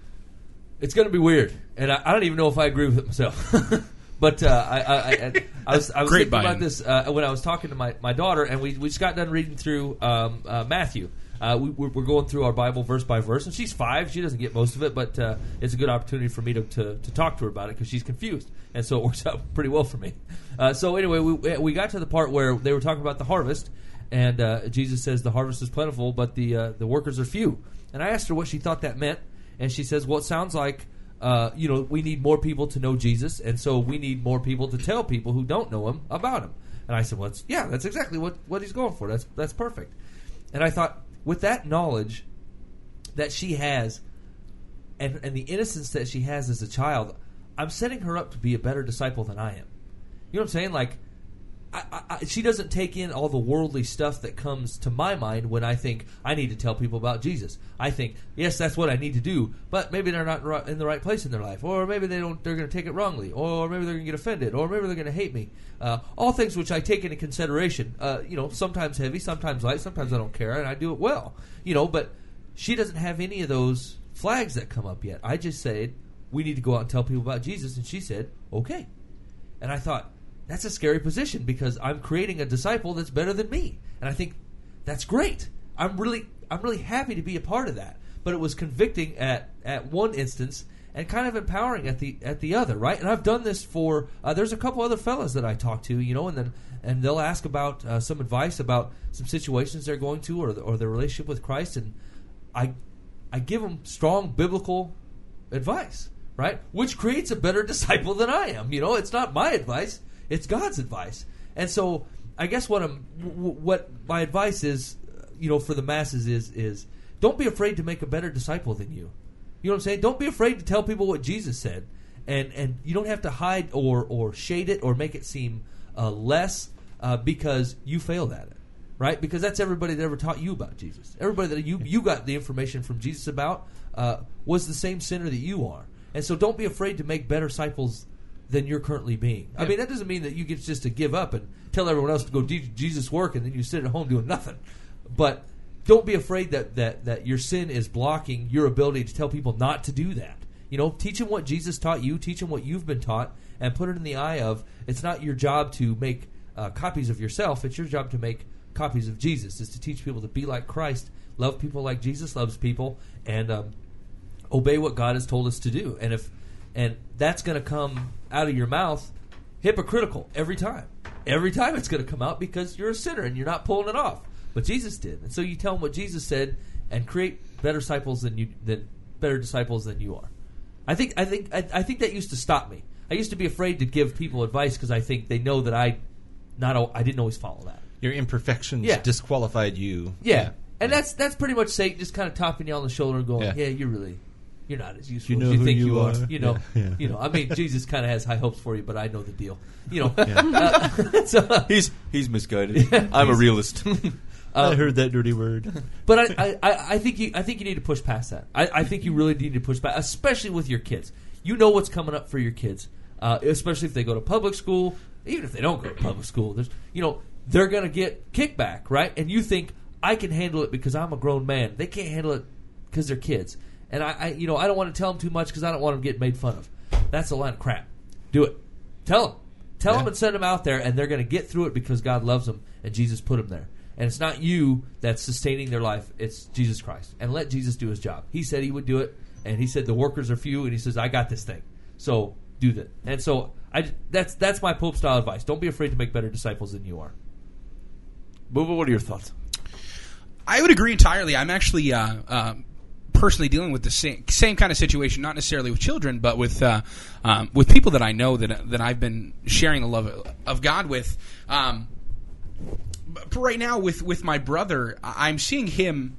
Speaker 5: It's going to be weird, and I, I don't even know if I agree with it myself. But uh, I, I, I, I was, I was
Speaker 4: Great
Speaker 5: thinking
Speaker 4: buy-in.
Speaker 5: about this uh, when I was talking to my, my daughter, and we, we just got done reading through um, uh, Matthew. Uh, we, we're, we're going through our Bible verse by verse, and she's five. She doesn't get most of it, but uh, it's a good opportunity for me to, to, to talk to her about it because she's confused, and so it works out pretty well for me. Uh, so anyway, we, we got to the part where they were talking about the harvest, and uh, Jesus says the harvest is plentiful, but the uh, the workers are few. And I asked her what she thought that meant, and she says, well, it sounds like Uh, you know, we need more people to know Jesus, and so we need more people to tell people who don't know him about him. And I said, well, that's, yeah, that's exactly what, what he's going for. That's that's perfect. And I thought, with that knowledge that she has, and, and the innocence that she has as a child, I'm setting her up to be a better disciple than I am. You know what I'm saying? Like, I, I, I, she doesn't take in all the worldly stuff that comes to my mind when I think I need to tell people about Jesus. I think, yes, that's what I need to do, but maybe they're not ri- in the right place in their life, or maybe they don't. They're going to take it wrongly, or maybe they're going to get offended, or maybe they're going to hate me. Uh, all things which I take into consideration. Uh, you know, sometimes heavy, sometimes light, sometimes I don't care, and I do it well. You know, but she doesn't have any of those flags that come up yet. I just said we need to go out and tell people about Jesus, and she said okay, and I thought, that's a scary position because I'm creating a disciple that's better than me, and I think that's great. I'm really, I'm really happy to be a part of that. But it was convicting at, at one instance and kind of empowering at the at the other, right? And I've done this for. Uh, there's a couple other fellas that I talk to, you know, and then and they'll ask about uh, some advice about some situations they're going to or or their relationship with Christ, and I I give them strong biblical advice, right? Which creates a better disciple than I am. You know, it's not my advice; it's God's advice. And so, I guess what I'm, what my advice is, you know, for the masses is is don't be afraid to make a better disciple than you. You know what I'm saying? Don't be afraid to tell people what Jesus said, and and you don't have to hide or or shade it or make it seem uh, less uh, because you failed at it. Right? Because that's everybody that ever taught you about Jesus. Everybody that you, you got the information from Jesus about uh, was the same sinner that you are. And so don't be afraid to make better disciples than you're currently being. I mean, that doesn't mean that you get just to give up and tell everyone else to go do Jesus' work and then you sit at home doing nothing. But don't be afraid that, that, that your sin is blocking your ability to tell people not to do that. You know, teach them what Jesus taught you, teach them what you've been taught, and put it in the eye of it's not your job to make uh, copies of yourself. It's your job to make copies of Jesus, is to teach people to be like Christ, love people like Jesus loves people, and um, obey what God has told us to do. And if and that's going to come out of your mouth hypocritical every time. Every time it's going to come out because you're a sinner and you're not pulling it off. But Jesus did, and so you tell them what Jesus said and create better disciples than you than better disciples than you are. I think I think I, I think that used to stop me. I used to be afraid to give people advice because I think they know that I not I didn't always follow that.
Speaker 6: Your imperfections
Speaker 5: Yeah.
Speaker 6: disqualified you.
Speaker 5: Yeah,
Speaker 6: Yeah.
Speaker 5: and that's that's pretty much Satan just kind of tapping you on the shoulder and going,
Speaker 6: Yeah.
Speaker 5: "Yeah, you're really, you're not as useful
Speaker 6: You know
Speaker 5: as you
Speaker 6: who
Speaker 5: think
Speaker 6: you
Speaker 5: you are."
Speaker 6: are.
Speaker 5: You know,
Speaker 6: Yeah, yeah.
Speaker 5: you know. I mean, Jesus kind of has high hopes for you, but I know the deal. You know, uh, so,
Speaker 3: He's he's misguided. I'm a realist.
Speaker 6: I heard that dirty word.
Speaker 5: but I, I, I think you I think you need to push past that. I, I think you really need to push back, especially with your kids. You know what's coming up for your kids, uh, especially if they go to public school. Even if they don't go to public school, there's you know. They're going to get kickback, right? And you think, I can handle it because I'm a grown man. They can't handle it because they're kids. And I, I you know, I don't want to tell them too much because I don't want them getting made fun of. That's a line of crap. Do it. Tell them. Tell
Speaker 6: Yeah.
Speaker 5: them and send them out there, and they're going to get through it because God loves them and Jesus put them there. And it's not you that's sustaining their life. It's Jesus Christ. And let Jesus do his job. He said he would do it, and he said the workers are few, and he says, I got this thing. So do that. And so I, that's, that's my Pope-style advice. Don't be afraid to make better disciples than you are.
Speaker 3: Bubba, what are your thoughts?
Speaker 4: I would agree entirely. I'm actually uh, uh, personally dealing with the same, same kind of situation, not necessarily with children, but with uh, um, with people that I know that that I've been sharing the love of, of God with. Um, but right now, with, with my brother, I'm seeing him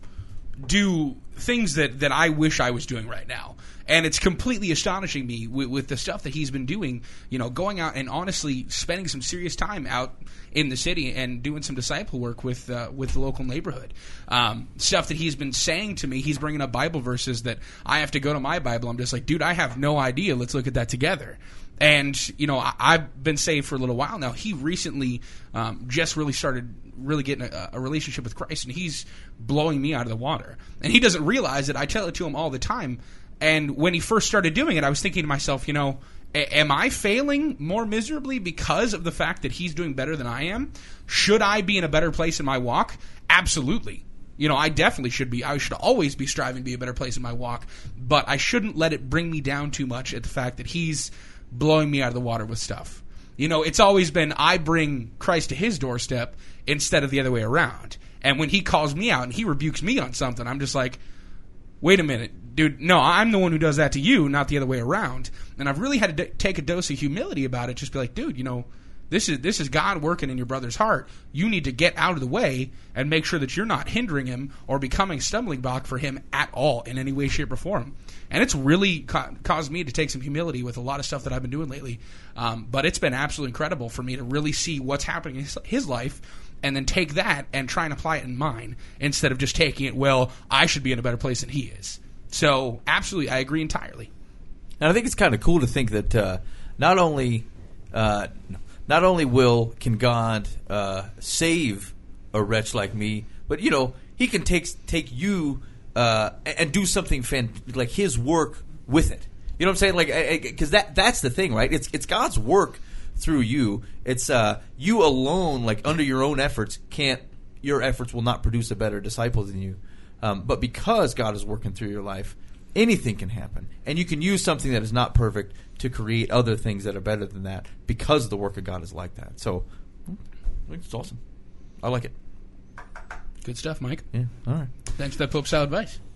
Speaker 4: do things that, that I wish I was doing right now. And it's completely astonishing me with, with the stuff that he's been doing, you know, going out and honestly spending some serious time out in the city and doing some disciple work with uh, with the local neighborhood. Um, stuff that he's been saying to me, he's bringing up Bible verses that I have to go to my Bible. I'm just like, dude, I have no idea. Let's look at that together. And, you know, I, I've been saved for a little while now. He recently um, just really started really getting a, a relationship with Christ, and he's blowing me out of the water. And he doesn't realize it. I tell it to him all the time. And when he first started doing it, I was thinking to myself, you know, a- am I failing more miserably because of the fact that he's doing better than I am? Should I be in a better place in my walk? Absolutely. You know, I definitely should be. I should always be striving to be a better place in my walk. But I shouldn't let it bring me down too much at the fact that he's blowing me out of the water with stuff. You know, it's always been I bring Christ to his doorstep instead of the other way around. And when he calls me out and he rebukes me on something, I'm just like, wait a minute, dude, no, I'm the one who does that to you, not the other way around. And I've really had to d- take a dose of humility about it, just be like, dude, you know, this is this is God working in your brother's heart. You need to get out of the way and make sure that you're not hindering him or becoming a stumbling block for him at all in any way, shape, or form. And it's really ca- caused me to take some humility with a lot of stuff that I've been doing lately. Um, but it's been absolutely incredible for me to really see what's happening in his, his life and then take that and try and apply it in mine instead of just taking it, well, I should be in a better place than he is. So, absolutely, I agree entirely.
Speaker 3: And I think it's kind of cool to think that uh, not only uh, not only will can God uh, save a wretch like me, but you know He can take take you uh, and do something fan- like His work with it. You know what I'm saying? Like, because that that's the thing, right? It's it's God's work through you. It's uh, you alone, like under your own efforts, can't. Your efforts will not produce a better disciple than you. Um, but because God is working through your life, anything can happen. And you can use something that is not perfect to create other things that are better than that because the work of God is like that. So, I think it's awesome. I like it.
Speaker 4: Good stuff, Mike.
Speaker 3: Yeah, all right.
Speaker 4: Thanks for that Pope style advice.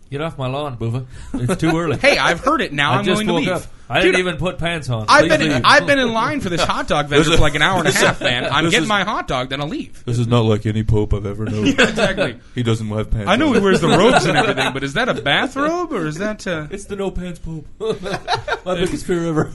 Speaker 5: Get off my lawn, Boova. It's too early.
Speaker 4: Hey, I've heard it. Now
Speaker 5: I
Speaker 4: I'm
Speaker 5: just
Speaker 4: going to
Speaker 5: woke
Speaker 4: leave.
Speaker 5: up. I
Speaker 4: Dude,
Speaker 5: didn't even put pants on.
Speaker 4: I've
Speaker 5: Please
Speaker 4: been
Speaker 5: leave.
Speaker 4: I've been in line for this hot dog vendor for like an hour and a half, man. I'm getting my hot dog, then I'll leave.
Speaker 8: This is not like any pope I've ever known.
Speaker 4: Yeah, exactly.
Speaker 8: He doesn't have pants.
Speaker 4: I know
Speaker 8: on.
Speaker 4: he wears the robes and everything, but is that a bathrobe or is that? Uh...
Speaker 5: It's the no pants poop. My biggest fear ever.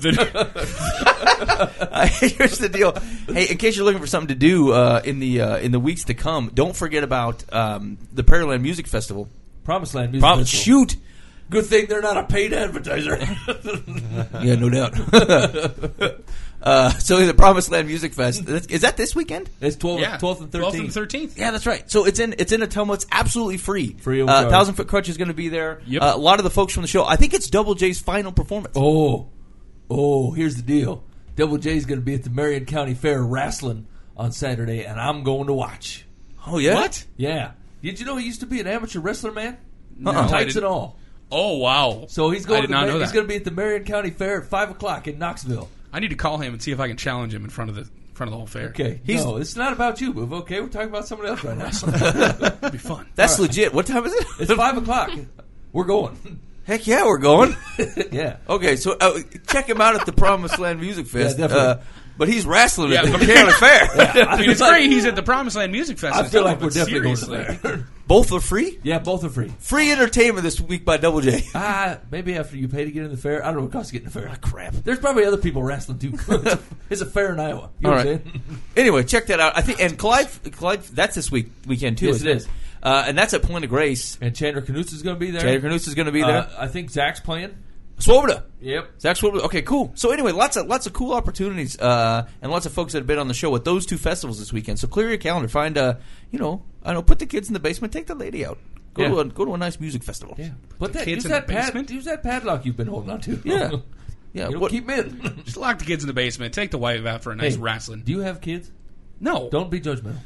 Speaker 3: Uh, here's the deal. Hey, in case you're looking for something to do uh, in the uh, in the weeks to come, don't forget about um, the Pearland Music Festival.
Speaker 5: Promised Land Music
Speaker 3: Prom-
Speaker 5: Festival.
Speaker 3: shoot.
Speaker 5: Good thing they're not a paid advertiser.
Speaker 3: Yeah, no doubt. uh, so the Promised Land Music Fest, is that this weekend?
Speaker 5: It's twelfth,
Speaker 4: Yeah,
Speaker 5: twelfth and
Speaker 4: twelfth
Speaker 5: thirteenth.
Speaker 4: and thirteenth.
Speaker 3: Yeah, that's right. So it's in it's in Ottumwa. It's absolutely free.
Speaker 5: Free of
Speaker 3: Uh,
Speaker 5: charge.
Speaker 3: Thousand Foot Crutch is going to be there.
Speaker 4: Yep.
Speaker 3: Uh, a lot of the folks from the show. I think it's Double J's final performance.
Speaker 5: Oh, oh, here's the deal. Double J's going to be at the Marion County Fair wrestling on Saturday, and I'm going to watch.
Speaker 3: Oh, yeah?
Speaker 4: What?
Speaker 5: Yeah. Did you know he used to be an amateur wrestler, man?
Speaker 4: No, I
Speaker 5: Tights
Speaker 4: didn't-
Speaker 5: and all.
Speaker 4: Oh wow!
Speaker 5: So he's
Speaker 4: I
Speaker 5: going.
Speaker 4: did
Speaker 5: To
Speaker 4: not
Speaker 5: Mar-
Speaker 4: know
Speaker 5: he's
Speaker 4: that.
Speaker 5: going to be at the Marion County Fair at five o'clock in Knoxville.
Speaker 4: I need to call him and see if I can challenge him in front of the in front of the whole fair.
Speaker 5: Okay.
Speaker 3: He's-
Speaker 5: no, it's not about you, Boob. Okay, we're talking about somebody else right now.
Speaker 4: That'd be fun.
Speaker 3: That's legit. What time is it?
Speaker 5: It's five o'clock. We're going.
Speaker 3: Heck yeah, we're going.
Speaker 5: Yeah.
Speaker 3: Okay, so uh, check him out at the Promised Land Music Fest.
Speaker 5: Yeah, definitely.
Speaker 3: uh, but he's wrestling
Speaker 4: Yeah,
Speaker 3: at the
Speaker 4: but-
Speaker 3: County Fair.
Speaker 4: I mean, it's great. He's at the Promised Land Music Festival.
Speaker 5: I feel like
Speaker 4: but
Speaker 5: we're definitely going to
Speaker 4: seriously.
Speaker 5: the fair.
Speaker 3: Both are free?
Speaker 5: Yeah, both are free.
Speaker 3: Free entertainment this week by Double J.
Speaker 5: Ah, maybe after you pay to get in the fair. I don't know what it costs to get in the fair.
Speaker 3: Ah, crap.
Speaker 5: There's probably other people wrestling too. It's a fair in Iowa. You know
Speaker 3: All
Speaker 5: what I'm
Speaker 3: right.
Speaker 5: saying?
Speaker 3: Anyway, check that out. I think and Clyde, Clyde, that's this week weekend too.
Speaker 5: Yes,
Speaker 3: isn't
Speaker 5: it is.
Speaker 3: Uh, and that's at Point of Grace.
Speaker 5: And Chandler Knutz is going to be there.
Speaker 3: Chandler Knutz is going to be there.
Speaker 5: Uh, I think Zach's playing.
Speaker 3: Swoboda.
Speaker 5: Yep.
Speaker 3: Zach Swoboda. Okay, cool. So anyway, lots of lots of cool opportunities, uh, and lots of folks that have been on the show at those two festivals this weekend. So clear your calendar. Find, uh, you know, I don't know, put the kids in the basement. Take the lady out. Go
Speaker 5: Yeah.
Speaker 3: to a go to a nice music festival.
Speaker 5: Yeah. Put that,
Speaker 4: kids
Speaker 5: use
Speaker 4: in
Speaker 5: that
Speaker 4: the
Speaker 5: pad,
Speaker 4: basement?
Speaker 5: use that padlock you've been holding on to.
Speaker 3: Yeah. Yeah.
Speaker 5: You know,
Speaker 3: what-
Speaker 5: keep them in.
Speaker 4: Just lock the kids in the basement. Take the wife out for a nice
Speaker 5: Hey,
Speaker 4: wrestling.
Speaker 5: Do you have kids?
Speaker 4: No,
Speaker 5: Don't be judgmental.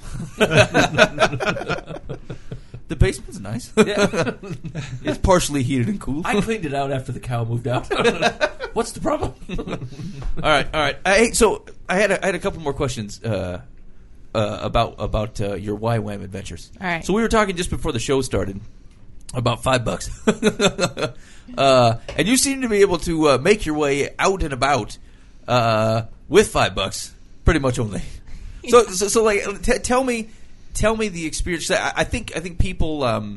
Speaker 3: the basement's nice.
Speaker 5: Yeah.
Speaker 3: It's partially heated and cooled.
Speaker 5: I cleaned it out after the cow moved out. What's the problem?
Speaker 3: all right, all right. Uh, hey, so I had a, I had a couple more questions uh, uh, about about uh, your Y WAM adventures.
Speaker 7: All right.
Speaker 3: So we were talking just before the show started about five bucks, uh, and you seem to be able to uh, make your way out and about uh, with five bucks, pretty much only. So, so, so like, t- tell me, tell me the experience. I, I think I think people. Um,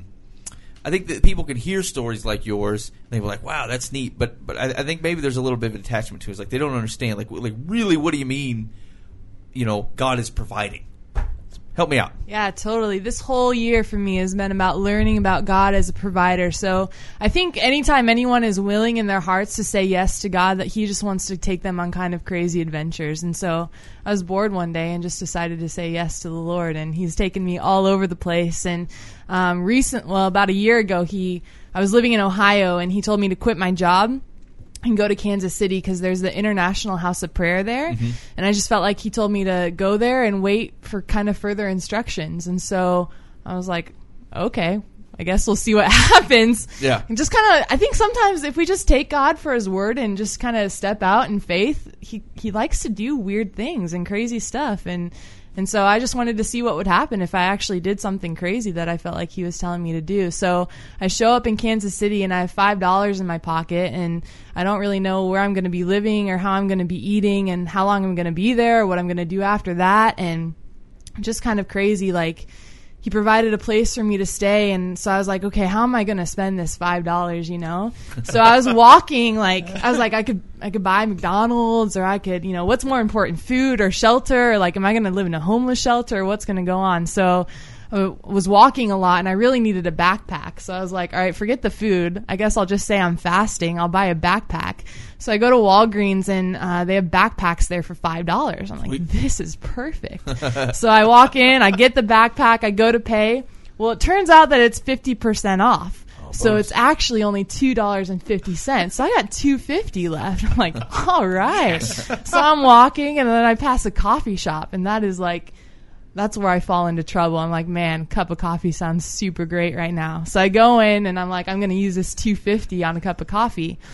Speaker 3: I think that people can hear stories like yours, and they were like, "Wow, that's neat." But but I, I think maybe there's a little bit of an attachment to it. It's like they don't understand. Like like really, what do you mean? You know, God is providing. Help me out.
Speaker 7: Yeah, totally. This whole year for me has been about learning about God as a provider. So I think anytime anyone is willing in their hearts to say yes to God, that He just wants to take them on kind of crazy adventures. And so I was bored one day and just decided to say yes to the Lord, and He's taken me all over the place. And um, recent, well, about a year ago, he I was living in Ohio, and He told me to quit my job and go to Kansas City because there's the International House of Prayer there.
Speaker 3: Mm-hmm.
Speaker 7: And I just felt like he told me to go there and wait for kind of further instructions. And so I was like, okay, I guess we'll see what happens.
Speaker 3: Yeah.
Speaker 7: And just kind of, I think sometimes if we just take God for His word and just kind of step out in faith, he, he likes to do weird things and crazy stuff. And, and so I just wanted to see what would happen if I actually did something crazy that I felt like He was telling me to do. So I show up in Kansas City and I have five dollars in my pocket, and I don't really know where I'm going to be living or how I'm going to be eating and how long I'm going to be there or what I'm going to do after that. And just kind of crazy, like, He provided a place for me to stay, and so I was like, okay, how am I going to spend this five dollars, you know? So I was walking, like, I was like, I could I could buy McDonald's, or I could, you know, what's more important, food or shelter? Or, like, am I going to live in a homeless shelter, or what's going to go on? So I was walking a lot, and I really needed a backpack. So I was like, all right, forget the food. I guess I'll just say I'm fasting. I'll buy a backpack. So I go to Walgreens, and uh, they have backpacks there for five dollars. I'm like, this is perfect. So I walk in, I get the backpack, I go to pay. Well, it turns out that it's fifty percent off. So it's actually only two dollars and fifty cents. So I got two dollars and fifty cents left. I'm like, all right. So I'm walking, and then I pass a coffee shop, and that is like, that's where I fall into trouble. I'm like, man, cup of coffee sounds super great right now. So I go in, and I'm like, I'm going to use this two dollars and fifty cents on a cup of coffee.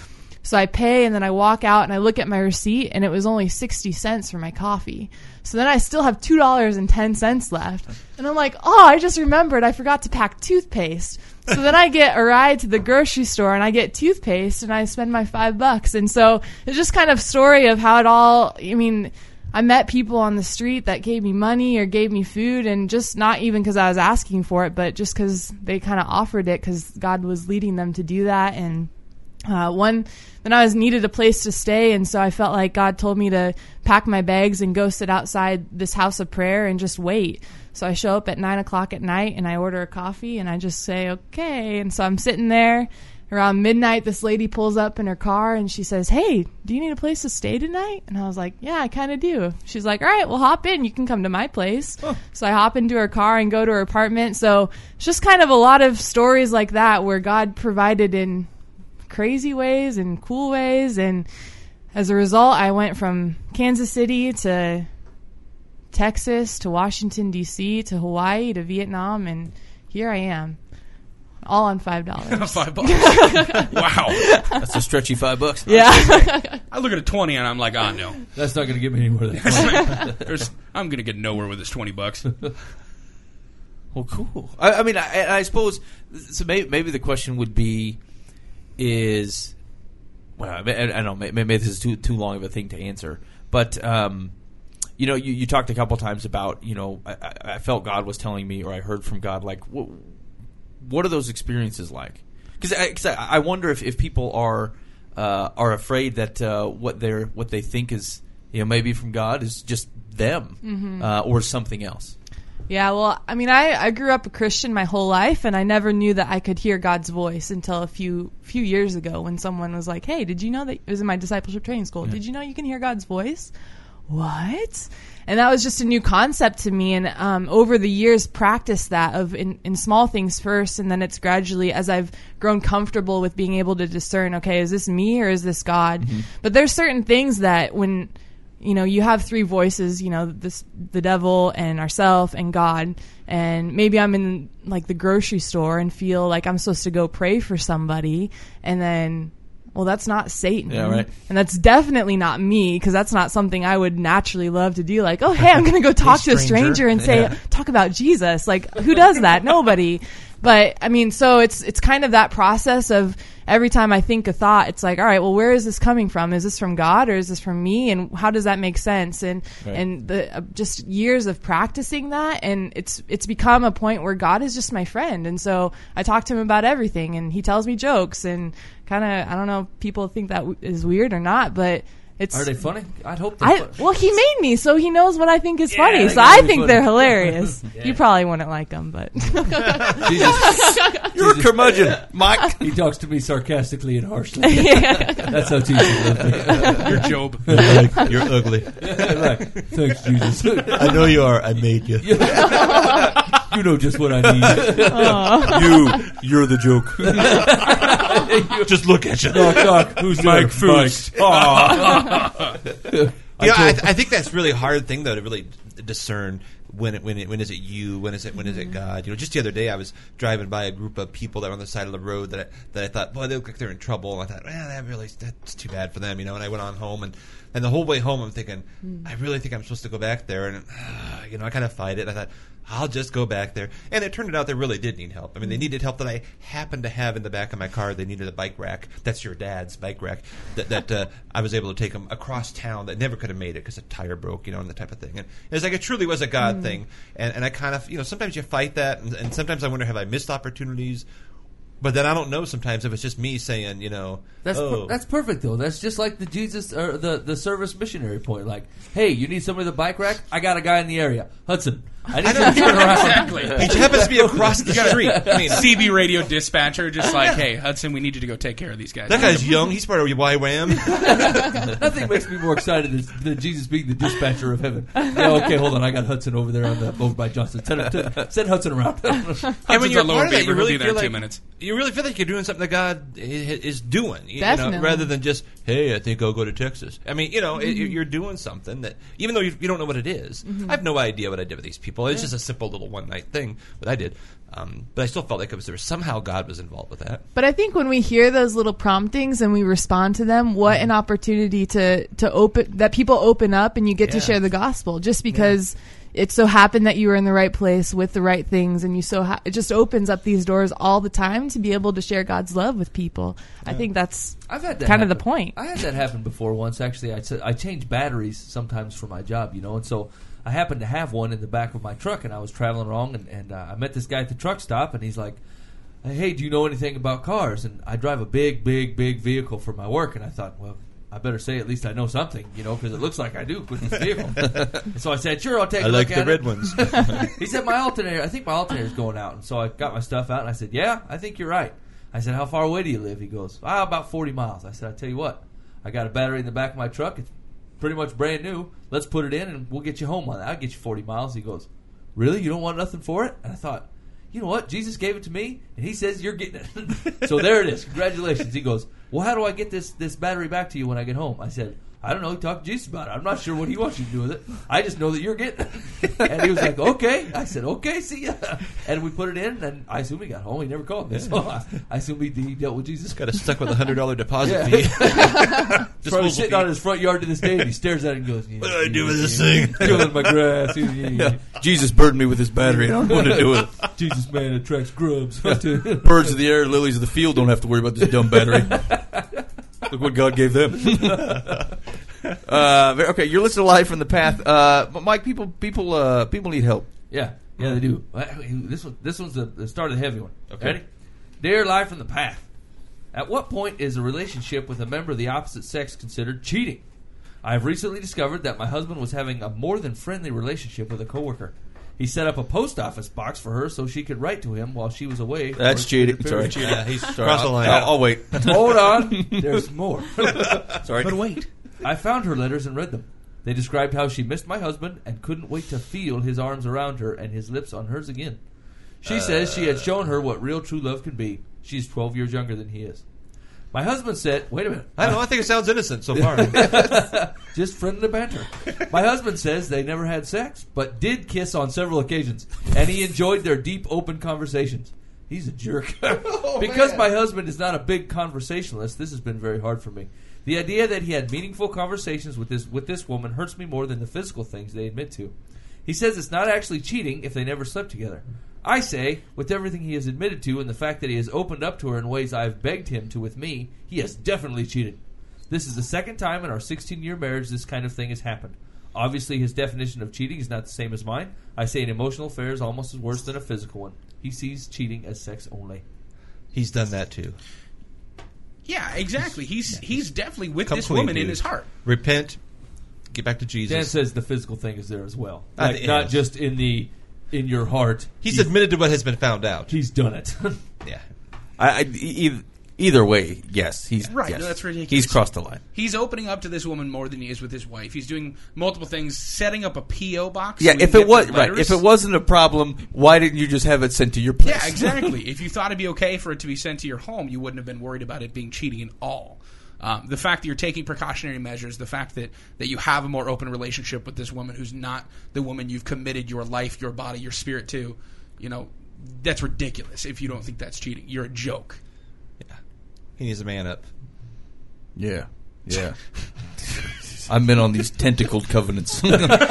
Speaker 7: So I pay, and then I walk out, and I look at my receipt, and it was only sixty cents for my coffee. So then I still have two dollars and ten cents left. And I'm like, oh, I just remembered I forgot to pack toothpaste. So then I get a ride to the grocery store, and I get toothpaste, and I spend my five bucks. And so it's just kind of story of how it all, I mean, I met people on the street that gave me money or gave me food, and just not even because I was asking for it, but just because they kind of offered it because God was leading them to do that. And uh, one, then I was needed a place to stay, and so I felt like God told me to pack my bags and go sit outside this house of prayer and just wait. So I show up at nine o'clock at night, and I order a coffee, and I just say, okay. And so I'm sitting there. Around midnight, this lady pulls up in her car, and she says, hey, do you need a place to stay tonight? And I was like, yeah, I kind of do. She's like, all right, well, hop in. You can come to my place. Oh. So I hop into her car and go to her apartment. So it's just kind of a lot of stories like that where God provided in crazy ways and cool ways. And as a result, I went from Kansas City to Texas to Washington, D C to Hawaii to Vietnam, and here I am. All on five dollars.
Speaker 4: Five bucks. Wow.
Speaker 3: That's a stretchy five bucks.
Speaker 7: Yeah.
Speaker 4: I look at a twenty and I'm like, oh no.
Speaker 5: That's not going to get me anywhere.
Speaker 4: There's, I'm going to get nowhere with this twenty bucks.
Speaker 3: Well, cool. I, I mean, I, I suppose, so maybe, maybe the question would be, is, well, I, I don't know, maybe, maybe this is too too long of a thing to answer, but, um, you know, you, you talked a couple times about, you know, I, I felt God was telling me, or I heard from God, like, what, what are those experiences like? Because I, I wonder if, if people are uh, are afraid that uh, what they're what they think is, you know, maybe from God is just them, mm-hmm. uh, or something else.
Speaker 7: Yeah, well, I mean, I, I grew up a Christian my whole life, and I never knew that I could hear God's voice until a few few years ago when someone was like, hey, did you know that, it was in my discipleship training school, yeah. Did you know you can hear God's voice? What? And that was just a new concept to me. And um, over the years, practiced that of in, in small things first, and then it's gradually, as I've grown comfortable with being able to discern, okay, is this me or is this God? Mm-hmm. But there's certain things that when, you know, you have three voices, you know, this, the devil and ourself and God, and maybe I'm in like the grocery store and feel like I'm supposed to go pray for somebody, and then, well, that's not Satan.
Speaker 3: Yeah, right.
Speaker 7: And that's definitely not me, because that's not something I would naturally love to do. Like, oh, hey, I'm going to go talk
Speaker 3: hey,
Speaker 7: to a stranger and say,
Speaker 3: yeah.
Speaker 7: talk about Jesus. Like, who does that? Nobody. But, I mean, so it's it's kind of that process of every time I think a thought, it's like, all right, well, where is this coming from? Is this from God or is this from me? And how does that make sense? And right. and the uh, just years of practicing that, and it's it's become a point where God is just my friend. And so I talk to him about everything, and he tells me jokes, and kind of, I don't know if people think that w- is weird or not, but it's...
Speaker 5: Are they funny? I'd hope they're
Speaker 7: I,
Speaker 5: funny.
Speaker 7: Well, he made me, so he knows what I think is
Speaker 5: Yeah,
Speaker 7: funny.
Speaker 5: they
Speaker 7: So
Speaker 5: gotta
Speaker 7: I
Speaker 5: be
Speaker 7: think
Speaker 5: funny.
Speaker 7: they're hilarious.
Speaker 5: Yeah.
Speaker 7: You probably wouldn't like them, but...
Speaker 5: Jesus.
Speaker 3: You're a curmudgeon, Mike.
Speaker 5: He talks to me sarcastically and harshly.
Speaker 7: Yeah.
Speaker 5: That's how Jesus loves me.
Speaker 4: You're Job.
Speaker 6: You're ugly.
Speaker 5: Like, thanks, Jesus.
Speaker 6: I know you are. I made you.
Speaker 5: You know just what I need.
Speaker 8: You, you're the joke.
Speaker 6: Just look at you.
Speaker 5: Knock, knock. Who's
Speaker 8: Mike
Speaker 5: there?
Speaker 8: Fuchs.
Speaker 6: You know, I, th- I think that's really a hard thing, though, to really discern when it, when it, when is it you, when is it when is it God? You know, just the other day I was driving by a group of people that were on the side of the road that I, that I thought, boy, they look like they're in trouble. And I thought, well, that really that's too bad for them, you know. And I went on home, and, and the whole way home I'm thinking, mm. I really think I'm supposed to go back there, and uh, you know, I kind of fight it. I thought, I'll just go back there. And it turned out they really did need help. I mean, they needed help that I happened to have in the back of my car. They needed a bike rack. That's your dad's bike rack. That, that uh, I was able to take them across town that never could have made it because a tire broke, you know, and that type of thing. And it was like, it truly was a God mm. thing. And, and I kind of, you know, sometimes you fight that, and, and sometimes I wonder, have I missed opportunities? But then I don't know sometimes if it's just me saying, you know,
Speaker 5: that's
Speaker 6: oh.
Speaker 5: per- that's perfect though. That's just like the Jesus or the the service missionary point. Like, hey, you need somebody with a bike rack? I got a guy in the area, Hudson. I need
Speaker 6: I
Speaker 5: to turn around.
Speaker 4: Exactly.
Speaker 6: He happens to be across the street. I mean,
Speaker 4: C B radio dispatcher, just like, hey, Hudson, we need you to go take care of these guys.
Speaker 6: that guy's young. He's part of Y WAM.
Speaker 5: Nothing makes me more excited than, than Jesus being the dispatcher of heaven. Yeah, okay, hold on. I got Hudson over there on the over by Johnson. Send, to, send Hudson around.
Speaker 4: Hudson's a lower beaver. He'll be there in two minutes.
Speaker 6: You really feel like you're doing something that God is doing, you
Speaker 7: Definitely.
Speaker 6: know, rather than just, hey, I think I'll go to Texas. I mean, you know, mm-hmm. it, you're doing something that, even though you, you don't know what it is, mm-hmm. I have no idea what I did with these people. people. It's just a simple little one night thing, what I did. Um, but I still felt like it was there was somehow God was involved with that.
Speaker 7: But I think when we hear those little promptings and we respond to them, what an opportunity to, to open, that people open up and you get to
Speaker 6: Yeah.
Speaker 7: share the gospel just because it so happened that you were in the right place with the right things, and you so ha- it just opens up these doors all the time to be able to share God's love with people. I think that's
Speaker 5: I've had that
Speaker 7: kind of the
Speaker 5: happen.
Speaker 7: point.
Speaker 5: I had that happen before once. Actually, I said I change batteries sometimes for my job, you know, and so I happened to have one in the back of my truck, and I was traveling along, and, and uh, I met this guy at the truck stop, and he's like, "Hey, do you know anything about cars?" And I drive a big, big, big vehicle for my work, and I thought, well, I better say at least I know something, you know, because it looks like I do with this vehicle. And so I said, "Sure, I'll take
Speaker 6: I
Speaker 5: a
Speaker 6: like
Speaker 5: look
Speaker 6: the
Speaker 5: at
Speaker 6: red
Speaker 5: it."
Speaker 6: ones.
Speaker 5: He said, "My alternator, I think my alternator's going out." And so I got my stuff out, and I said, "Yeah, I think you're right." I said, "How far away do you live?" He goes, "Ah, about forty miles." I said, "I tell you what, I got a battery in the back of my truck. It's pretty much brand new. Let's put it in, and we'll get you home on that. I'll get you forty miles." He goes, "Really? You don't want nothing for it?" And I thought, you know what? Jesus gave it to me, and he says you're getting it. So there it is. Congratulations. He goes, "Well, how do I get this, this battery back to you when I get home?" I said, "I don't know. Talk to Jesus about it. I'm not sure what he wants you to do with it. I just know that you're getting it." And he was like, "Okay." I said, "Okay, see ya." And we put it in, and I assume he got home. He never called me. So I, I assume he, he dealt with Jesus.
Speaker 6: Got us stuck with a hundred dollar deposit
Speaker 5: Yeah.
Speaker 6: fee.
Speaker 5: Probably
Speaker 6: Disposal
Speaker 5: sitting
Speaker 6: fee.
Speaker 5: on his front yard to this day, and he stares at it and goes,
Speaker 6: What do I do with this thing?
Speaker 5: Killing my grass.
Speaker 3: Yeah. Jesus burdened me with his battery. I don't know what to do with it.
Speaker 5: Jesus, man, attracts grubs.
Speaker 3: Birds of the air, lilies of the field don't have to worry about this dumb battery. Look what God gave them. uh, very- okay, you're listening to Live from the Path. Uh, but Mike, people, people, uh, people need help.
Speaker 5: Yeah, yeah, they do. This one, this one's the, the start of the heavy one.
Speaker 6: Okay.
Speaker 5: Ready? Dear Live from the Path, at what point is a relationship with a member of the opposite sex considered cheating? I have recently discovered that my husband was having a more than friendly relationship with a coworker. He set up a post office box for her so she could write to him while she was away.
Speaker 3: That's
Speaker 5: for
Speaker 3: cheating.
Speaker 5: period.
Speaker 3: Sorry.
Speaker 6: Yeah, he's
Speaker 3: Sorry,
Speaker 6: crossed the
Speaker 3: I'll,
Speaker 6: line.
Speaker 3: I'll, I'll wait.
Speaker 5: Hold on, there's more.
Speaker 3: Sorry.
Speaker 4: But wait.
Speaker 5: I found her letters and read them. They described how she missed my husband and couldn't wait to feel his arms around her and his lips on hers again. She says she had shown her what real true love can be. She's twelve years younger than he is. My husband said, wait a minute.
Speaker 6: I don't know. I think it sounds innocent so far.
Speaker 5: Just friendly banter. My husband says they never had sex, but did kiss on several occasions, and he enjoyed their deep, open conversations. He's a jerk. Because my husband is not a big conversationalist, this has been very hard for me. The idea that he had meaningful conversations with this with this woman hurts me more than the physical things they admit to. He says it's not actually cheating if they never slept together. I say, with everything he has admitted to and the fact that he has opened up to her in ways I've begged him to with me, he has definitely cheated. This is the second time in our sixteen-year marriage this kind of thing has happened. Obviously, his definition of cheating is not the same as mine. I say an emotional affair is almost as worse than a physical one. He sees cheating as sex only.
Speaker 6: He's done that too.
Speaker 4: Yeah, exactly. He's he's definitely with
Speaker 6: Come
Speaker 4: this
Speaker 6: clean,
Speaker 4: woman in
Speaker 6: dude.
Speaker 4: his heart.
Speaker 6: Repent. Get back to
Speaker 5: Dan
Speaker 6: Jesus.
Speaker 5: says the physical thing is there as well.
Speaker 6: Uh,
Speaker 5: Like,
Speaker 6: it
Speaker 5: not
Speaker 6: is.
Speaker 5: just in the in your heart.
Speaker 6: He's admitted to what has been found out.
Speaker 5: He's done it.
Speaker 6: Yeah.
Speaker 3: I, I, e- either way, yes, he's
Speaker 4: Right,
Speaker 3: yes.
Speaker 4: no, that's ridiculous.
Speaker 3: He's crossed the line.
Speaker 4: He's opening up to this woman more than he is with his wife. He's doing multiple things, setting up a P O box.
Speaker 3: Yeah,
Speaker 4: so we
Speaker 3: if
Speaker 4: can
Speaker 3: it
Speaker 4: get
Speaker 3: was
Speaker 4: the
Speaker 3: right,
Speaker 4: letters.
Speaker 3: if it wasn't a problem, why didn't you just have it sent to your place?
Speaker 4: Yeah, exactly. If you thought it'd be okay for it to be sent to your home, you wouldn't have been worried about it being cheating at all. Um, the fact that you're taking precautionary measures, the fact that, that you have a more open relationship with this woman who's not the woman you've committed your life, your body, your spirit to, you know, that's ridiculous if you don't think that's cheating. You're a joke.
Speaker 6: Yeah. He needs a man up.
Speaker 3: Yeah, yeah. I've been on these tentacled covenants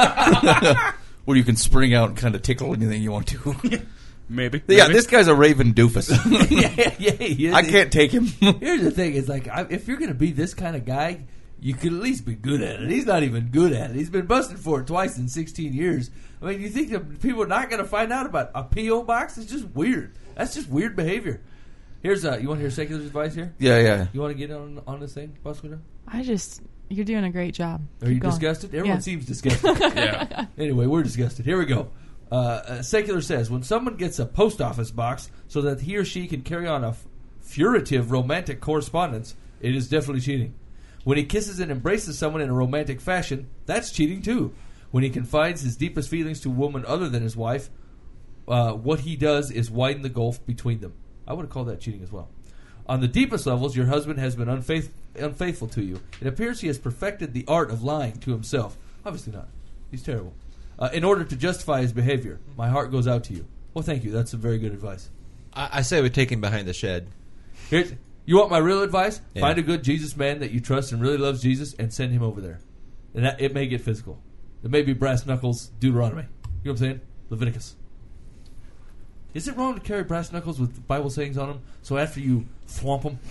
Speaker 3: where you can spring out and kind of tickle anything you want to.
Speaker 4: Maybe.
Speaker 3: Yeah, this guy's a raven doofus.
Speaker 5: yeah, yeah, he is.
Speaker 3: I can't take him.
Speaker 5: Here's the thing: is like I, if you're going to be this kind of guy, you could at least be good at it. He's not even good at it. He's been busted for it twice in sixteen years. I mean, you think that people are not going to find out about a P O box? It's just weird. That's just weird behavior. Here's uh, you want to hear secular advice here?
Speaker 3: Yeah, yeah.
Speaker 5: You want to get on on this thing, Busker?
Speaker 7: I just, you're doing a great job.
Speaker 5: Are
Speaker 7: Keep
Speaker 5: you
Speaker 7: going.
Speaker 5: disgusted? Everyone
Speaker 7: Yeah.
Speaker 5: seems disgusted.
Speaker 4: Yeah.
Speaker 5: Anyway, we're disgusted. Here we go. Uh, uh, Secular says, when someone gets a post office box so that he or she can carry on a f- furtive romantic correspondence, it is definitely cheating. When he kisses and embraces someone in a romantic fashion, that's cheating too. When he confides his deepest feelings to a woman other than his wife, uh, what he does is widen the gulf between them. I would have called that cheating as well. On the deepest levels, your husband has been unfaith- unfaithful to you. It appears he has perfected the art of lying to himself. Obviously not. He's terrible. uh, in order to justify his behavior. My heart goes out to you. Well, thank you. That's some very good advice.
Speaker 6: I, I say we take him behind the shed.
Speaker 5: Here's, you want my real advice?
Speaker 6: Yeah.
Speaker 5: Find a good Jesus man that you trust and really loves Jesus and send him over there. And that, it may get physical. It may be brass knuckles, Deuteronomy. You know what I'm saying? Leviticus. Is it wrong to carry brass knuckles with Bible sayings on them? So after you thwomp them,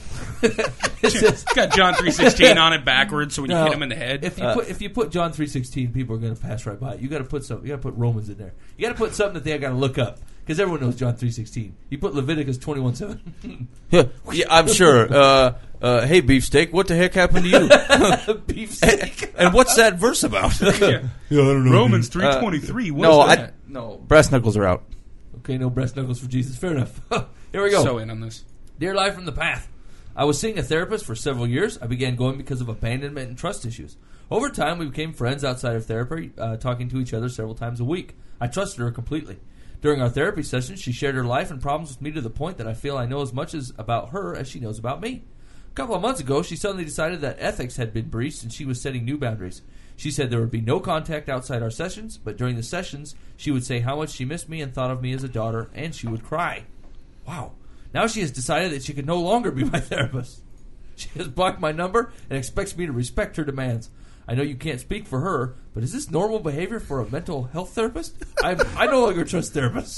Speaker 5: it says,
Speaker 4: It's got John three sixteen on it backwards, so when you
Speaker 5: No,
Speaker 4: hit him in the head.
Speaker 5: If you
Speaker 3: Uh,
Speaker 5: put if you put John three sixteen, people are going to pass right by it. You got to put some. You got to put Romans in there. You got to put something that they got to look up because everyone knows John three sixteen. You put Leviticus twenty one seven.
Speaker 3: Yeah, yeah, I'm sure. Uh, uh, hey, beefsteak, what the heck happened to you?
Speaker 5: Beefsteak.
Speaker 3: And what's that verse about?
Speaker 4: Yeah.
Speaker 8: Yeah, I don't know.
Speaker 4: Romans three twenty-three. What's
Speaker 3: no,
Speaker 4: that?
Speaker 3: I, no, brass knuckles are out.
Speaker 5: Okay, no brass knuckles for Jesus. Fair enough. Here we go.
Speaker 4: So in on this.
Speaker 5: Dear Life from the Path. I was seeing a therapist for several years. I began going because of abandonment and trust issues. Over time, we became friends outside of therapy, uh, talking to each other several times a week. I trusted her completely. During our therapy sessions, she shared her life and problems with me to the point that I feel I know as much as about her as she knows about me. A couple of months ago, she suddenly decided that ethics had been breached and she was setting new boundaries. She said there would be no contact outside our sessions, but during the sessions, she would say how much she missed me and thought of me as a daughter, and she would cry. Wow. Now she has decided that she can no longer be my therapist. She has blocked my number and expects me to respect her demands. I know you can't speak for her, but is this normal behavior for a mental health therapist? I I no longer trust therapists.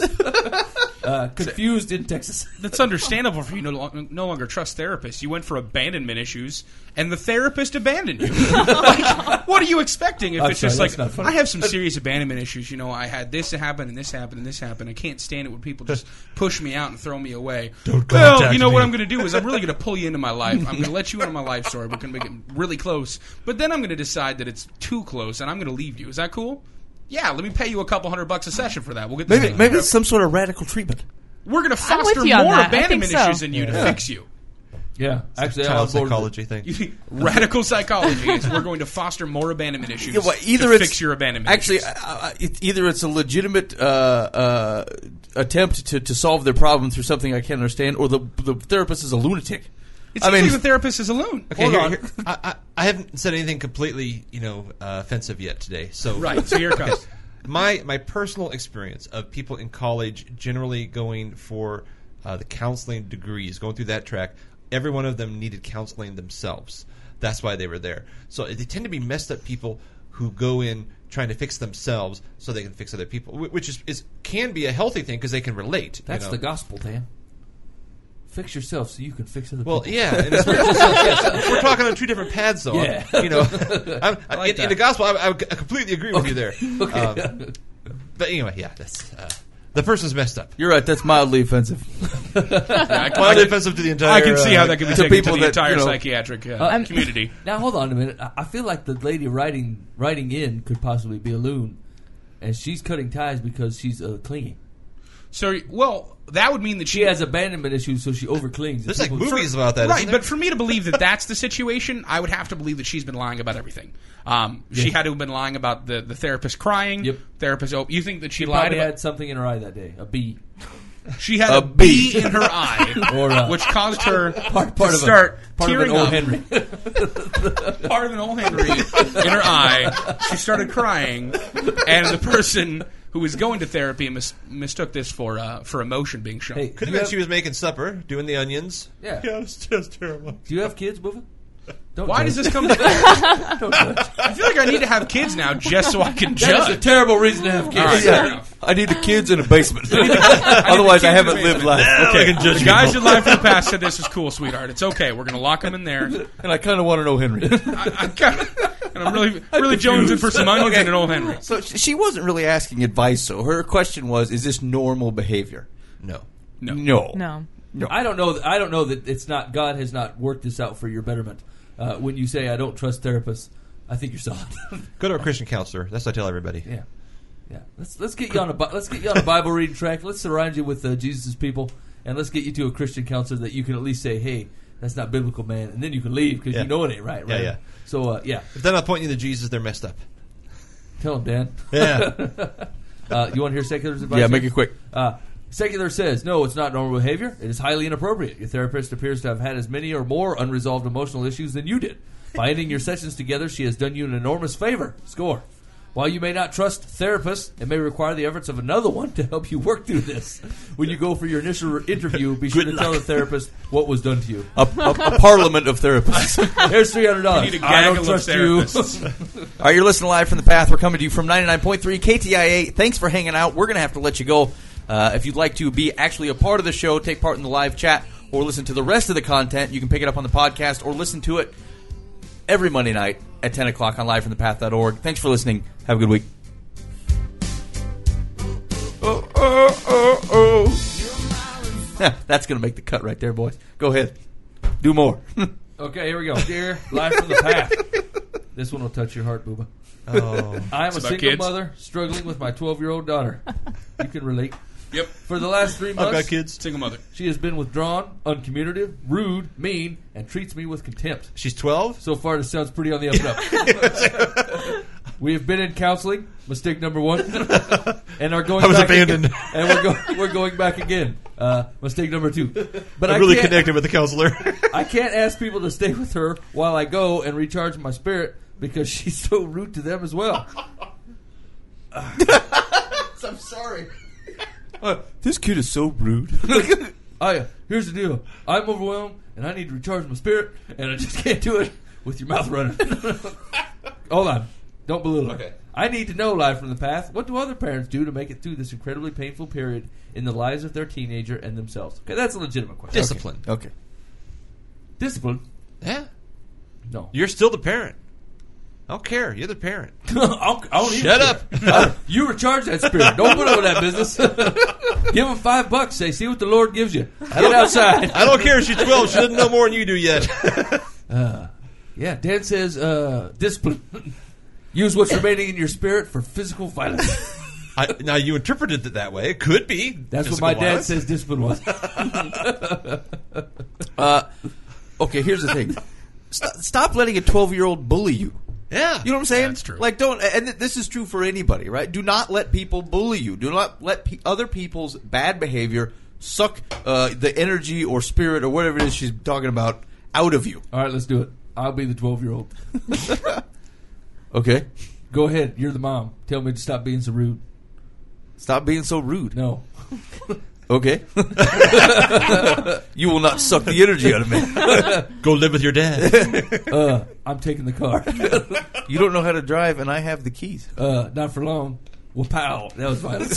Speaker 5: uh, confused in Texas.
Speaker 4: That's understandable for you no, lo- no longer trust therapists. You went for abandonment issues, and the therapist abandoned you. Like, what are you expecting if
Speaker 5: I'm
Speaker 4: it's
Speaker 5: sorry,
Speaker 4: just
Speaker 5: that's
Speaker 4: like,
Speaker 5: not funny.
Speaker 4: I have some serious abandonment issues. You know, I had this happen, and this happened, and this happened. I can't stand it when people just push me out and throw me away.
Speaker 6: Don't
Speaker 4: well,
Speaker 6: contact
Speaker 4: you know
Speaker 6: me.
Speaker 4: what I'm going to do is I'm really going to pull you into my life. I'm going to let you into my life story. We're going to make it really close. But then I'm going to decide that it's too close, and I'm going to leave you. Is that cool? Yeah, let me pay you a couple hundred bucks a session for that. We'll get this
Speaker 3: Maybe
Speaker 4: thing
Speaker 3: maybe
Speaker 4: going.
Speaker 3: it's some sort of radical treatment.
Speaker 4: We're going to
Speaker 7: I'm with
Speaker 4: foster
Speaker 7: you on
Speaker 4: more
Speaker 7: that. I think
Speaker 4: abandonment
Speaker 7: so.
Speaker 4: issues in you to fix you.
Speaker 5: Yeah, actually, I'm
Speaker 6: Child
Speaker 5: on board with
Speaker 6: psychology thing.
Speaker 4: You- Radical psychology is we're going to foster more abandonment issues
Speaker 3: Yeah, well, either
Speaker 4: to
Speaker 3: it's
Speaker 4: fix your abandonment
Speaker 3: Actually,
Speaker 4: issues.
Speaker 3: uh, uh, it's either it's a legitimate uh, uh, attempt to, to solve their problem through something I can't understand, or the the therapist is a lunatic.
Speaker 4: It
Speaker 3: I
Speaker 4: seems
Speaker 3: mean,
Speaker 4: like the therapist is a loon.
Speaker 6: Okay,
Speaker 3: Hold
Speaker 6: here-
Speaker 3: on.
Speaker 6: here- I, I, I haven't said anything completely, you know, uh, offensive yet today. So
Speaker 4: Right, so here it comes.
Speaker 6: my my personal experience of people in college generally going for uh, the counseling degrees, going through that track, every one of them needed counseling themselves. That's why they were there. So they tend to be messed up people who go in trying to fix themselves so they can fix other people, wh- which is, is can be a healthy thing because they can relate. you
Speaker 5: That's
Speaker 6: know.
Speaker 5: the gospel, Dan. Fix yourself so you can fix other
Speaker 6: Well,
Speaker 5: people.
Speaker 6: yeah, in a spiritual sense, yes. We're talking on two different paths, though.
Speaker 5: Yeah.
Speaker 6: You know, I'm,
Speaker 4: I like
Speaker 6: in, in
Speaker 4: that.
Speaker 6: the gospel, I, I, I completely agree with you there.
Speaker 5: Okay.
Speaker 6: Um, but anyway, yeah, that's uh, the person's messed up.
Speaker 3: You're right. That's mildly offensive.
Speaker 4: Yeah, I, can-
Speaker 6: Mildly
Speaker 4: I,
Speaker 6: offensive to the
Speaker 4: can,
Speaker 6: entire.
Speaker 4: I can see how
Speaker 6: uh,
Speaker 4: that can be
Speaker 3: to
Speaker 4: taken to
Speaker 3: people
Speaker 4: the
Speaker 3: that,
Speaker 4: entire
Speaker 3: you know-
Speaker 4: psychiatric uh,
Speaker 5: Um,
Speaker 4: community.
Speaker 5: Now hold on a minute. I- I feel like the lady writing writing in could possibly be a loon, and she's cutting ties because she's uh, clingy.
Speaker 4: So, well, that would mean that she,
Speaker 5: She has abandonment issues, so she overclings.
Speaker 6: There's like
Speaker 5: People-
Speaker 6: movies about that,
Speaker 4: right,
Speaker 6: isn't there?
Speaker 4: but for me to believe that that's the situation, I would have to believe that she's been lying about everything. Um, She
Speaker 5: Yeah.
Speaker 4: had to have been lying about the, the therapist crying.
Speaker 5: Yep.
Speaker 4: Therapist, oh, you think that she,
Speaker 5: She
Speaker 4: lied
Speaker 5: probably
Speaker 4: about?
Speaker 5: had something in her eye that day, a bee.
Speaker 4: She had
Speaker 3: A
Speaker 4: a, bee in her eye,
Speaker 5: Or, uh,
Speaker 4: which caused her
Speaker 5: Part, part
Speaker 4: to
Speaker 5: of
Speaker 4: start
Speaker 5: a, part of an
Speaker 4: tearing
Speaker 5: old
Speaker 4: up.
Speaker 5: Henry.
Speaker 4: Part of an old Henry in her eye. She started crying, and the person who was going to therapy mis- mistook this for uh, for emotion being shown.
Speaker 5: Hey,
Speaker 6: Could
Speaker 5: do
Speaker 6: have
Speaker 5: you,
Speaker 6: been
Speaker 5: have,
Speaker 6: she was making supper, doing the onions.
Speaker 5: Yeah.
Speaker 6: yeah, it's just terrible.
Speaker 5: do you have kids, Buffa? Don't
Speaker 4: Why
Speaker 5: judge.
Speaker 4: does this come? To I feel like I need to have kids now just so I can
Speaker 5: That is a
Speaker 4: judge.
Speaker 5: terrible reason to have kids.
Speaker 4: All right, fair enough.
Speaker 3: I need the kids in a basement. Otherwise, I
Speaker 4: kids
Speaker 3: haven't
Speaker 4: in a
Speaker 3: lived
Speaker 4: basement.
Speaker 3: life.
Speaker 4: Okay, the guys in life in the past said this is cool, sweetheart. It's okay. We're gonna lock them in there.
Speaker 3: And I kind of want to know Henry.
Speaker 4: I, I kinda, and I'm really, really jonesing for some onions and an old Henry.
Speaker 3: So sh- she wasn't really asking advice. So her question was, "Is this normal behavior?"
Speaker 6: No.
Speaker 4: No.
Speaker 3: No.
Speaker 7: No.
Speaker 3: No.
Speaker 5: I don't know. I don't know that it's not. God has not worked this out for your betterment. Uh, when you say I don't trust therapists, I think you're solid.
Speaker 6: Go to a Christian counselor. That's what I tell everybody.
Speaker 5: yeah, yeah. Let's let's get you on a Bi- let's get you on a Bible reading track. Let's surround you with uh, Jesus' people, and let's get you to a Christian counselor that you can at least say, "Hey, that's not biblical, man," and then you can leave because
Speaker 6: Yeah.
Speaker 5: you know it ain't right.
Speaker 6: Yeah,
Speaker 5: Right?
Speaker 6: yeah.
Speaker 5: So uh, yeah,
Speaker 6: If they're not pointing you to Jesus, they're messed up.
Speaker 5: tell him, Dan.
Speaker 6: Yeah.
Speaker 5: Uh, you want to hear secular's advice?
Speaker 3: Yeah,
Speaker 5: here?
Speaker 3: make it quick.
Speaker 5: Uh, Secular says, no, it's not normal behavior. It is highly inappropriate. Your therapist appears to have had as many or more unresolved emotional issues than you did. By ending your sessions together, she has done you an enormous favor. Score. While you may not trust therapists, it may require the efforts of another one to help you work through this. When you go for your initial interview, be sure to tell the therapist what was done to you.
Speaker 3: A, a, a parliament of therapists.
Speaker 5: Here's three hundred dollars.
Speaker 4: You need a
Speaker 5: I don't
Speaker 4: gaggle of
Speaker 5: trust you.
Speaker 4: therapists.
Speaker 3: All right, you're listening live from the Path. We're coming to you from ninety-nine point three K T I A. Thanks for hanging out. We're going to have to let you go. Uh, if you'd like to be actually a part of the show, take part in the live chat, or listen to the rest of the content, you can pick it up on the podcast or listen to it every Monday night at ten o'clock on live from the path dot org. Thanks for listening. Have a good week. Oh, oh, oh, oh. Yeah, that's going to make the cut right there, boys. Go ahead. Do more.
Speaker 5: Okay, here we go. Dear Live from the Path. This one will touch your heart, Booba.
Speaker 6: Oh.
Speaker 5: I am
Speaker 4: It's
Speaker 5: a
Speaker 4: about
Speaker 5: single
Speaker 4: kids.
Speaker 5: mother struggling with my twelve-year-old daughter. You can relate.
Speaker 4: Yep.
Speaker 5: For the last three
Speaker 6: I've
Speaker 5: months,
Speaker 6: got kids.
Speaker 4: Single mother.
Speaker 5: she has been withdrawn, uncommunicative, rude, mean, and treats me with contempt.
Speaker 6: She's twelve.
Speaker 5: So far, this sounds pretty on the up and up. We have been in counseling, mistake number one, and are going
Speaker 6: I was
Speaker 5: back
Speaker 6: abandoned.
Speaker 5: again. And we're, go- we're going back again. Uh, mistake number two. But
Speaker 6: I'm
Speaker 5: I
Speaker 6: really
Speaker 5: can't-
Speaker 6: connected with the counselor.
Speaker 5: I can't ask people to stay with her while I go and recharge my spirit because she's so rude to them as well.
Speaker 3: I'm sorry. Uh, this kid is so rude.
Speaker 5: I, here's the deal. I'm overwhelmed and I need to recharge my spirit, and I just can't do it with your mouth running. Hold on. Don't belittle her.
Speaker 6: Okay.
Speaker 5: I need to know, Live from the Path, what do other parents do to make it through this incredibly painful period in the lives of their teenager and themselves? Okay, that's a legitimate question.
Speaker 6: Discipline.
Speaker 3: Okay.
Speaker 5: Discipline?
Speaker 6: Yeah.
Speaker 5: No.
Speaker 6: You're still the parent. I don't care. You're the parent.
Speaker 5: I'll, I don't even
Speaker 6: Shut
Speaker 5: care.
Speaker 6: up.
Speaker 5: Uh, you recharge that spirit. Don't put up with that business. Give him five bucks. Say, see what the Lord gives you. Get outside.
Speaker 6: I don't care. She's twelve. She doesn't know more than you do yet.
Speaker 5: Uh, yeah, Dan says uh, discipline. Use what's remaining in your spirit for physical violence.
Speaker 6: I, now you interpreted it that way. It could be.
Speaker 5: That's what
Speaker 6: physical
Speaker 5: my dad
Speaker 6: violence.
Speaker 5: says discipline was.
Speaker 3: Uh, okay, here's the thing. Stop, stop letting a twelve-year-old bully you.
Speaker 6: Yeah.
Speaker 3: You know what I'm saying?
Speaker 4: That's true.
Speaker 3: Like, don't, and this is true for anybody, right? Do not let people bully you. Do not let pe- other people's bad behavior suck uh, the energy or spirit or whatever it is she's talking about out of you.
Speaker 5: All right, let's do it. I'll be the twelve-year-old.
Speaker 3: Okay.
Speaker 5: Go ahead. You're the mom. Tell me to stop being so rude.
Speaker 3: Stop being so rude.
Speaker 5: No.
Speaker 3: Okay. You will not suck the energy out of me.
Speaker 6: Go live with your dad.
Speaker 5: Uh, I'm taking the car.
Speaker 3: You don't know how to drive, and I have the keys.
Speaker 5: Uh, not for long. Well, pow. That was violence.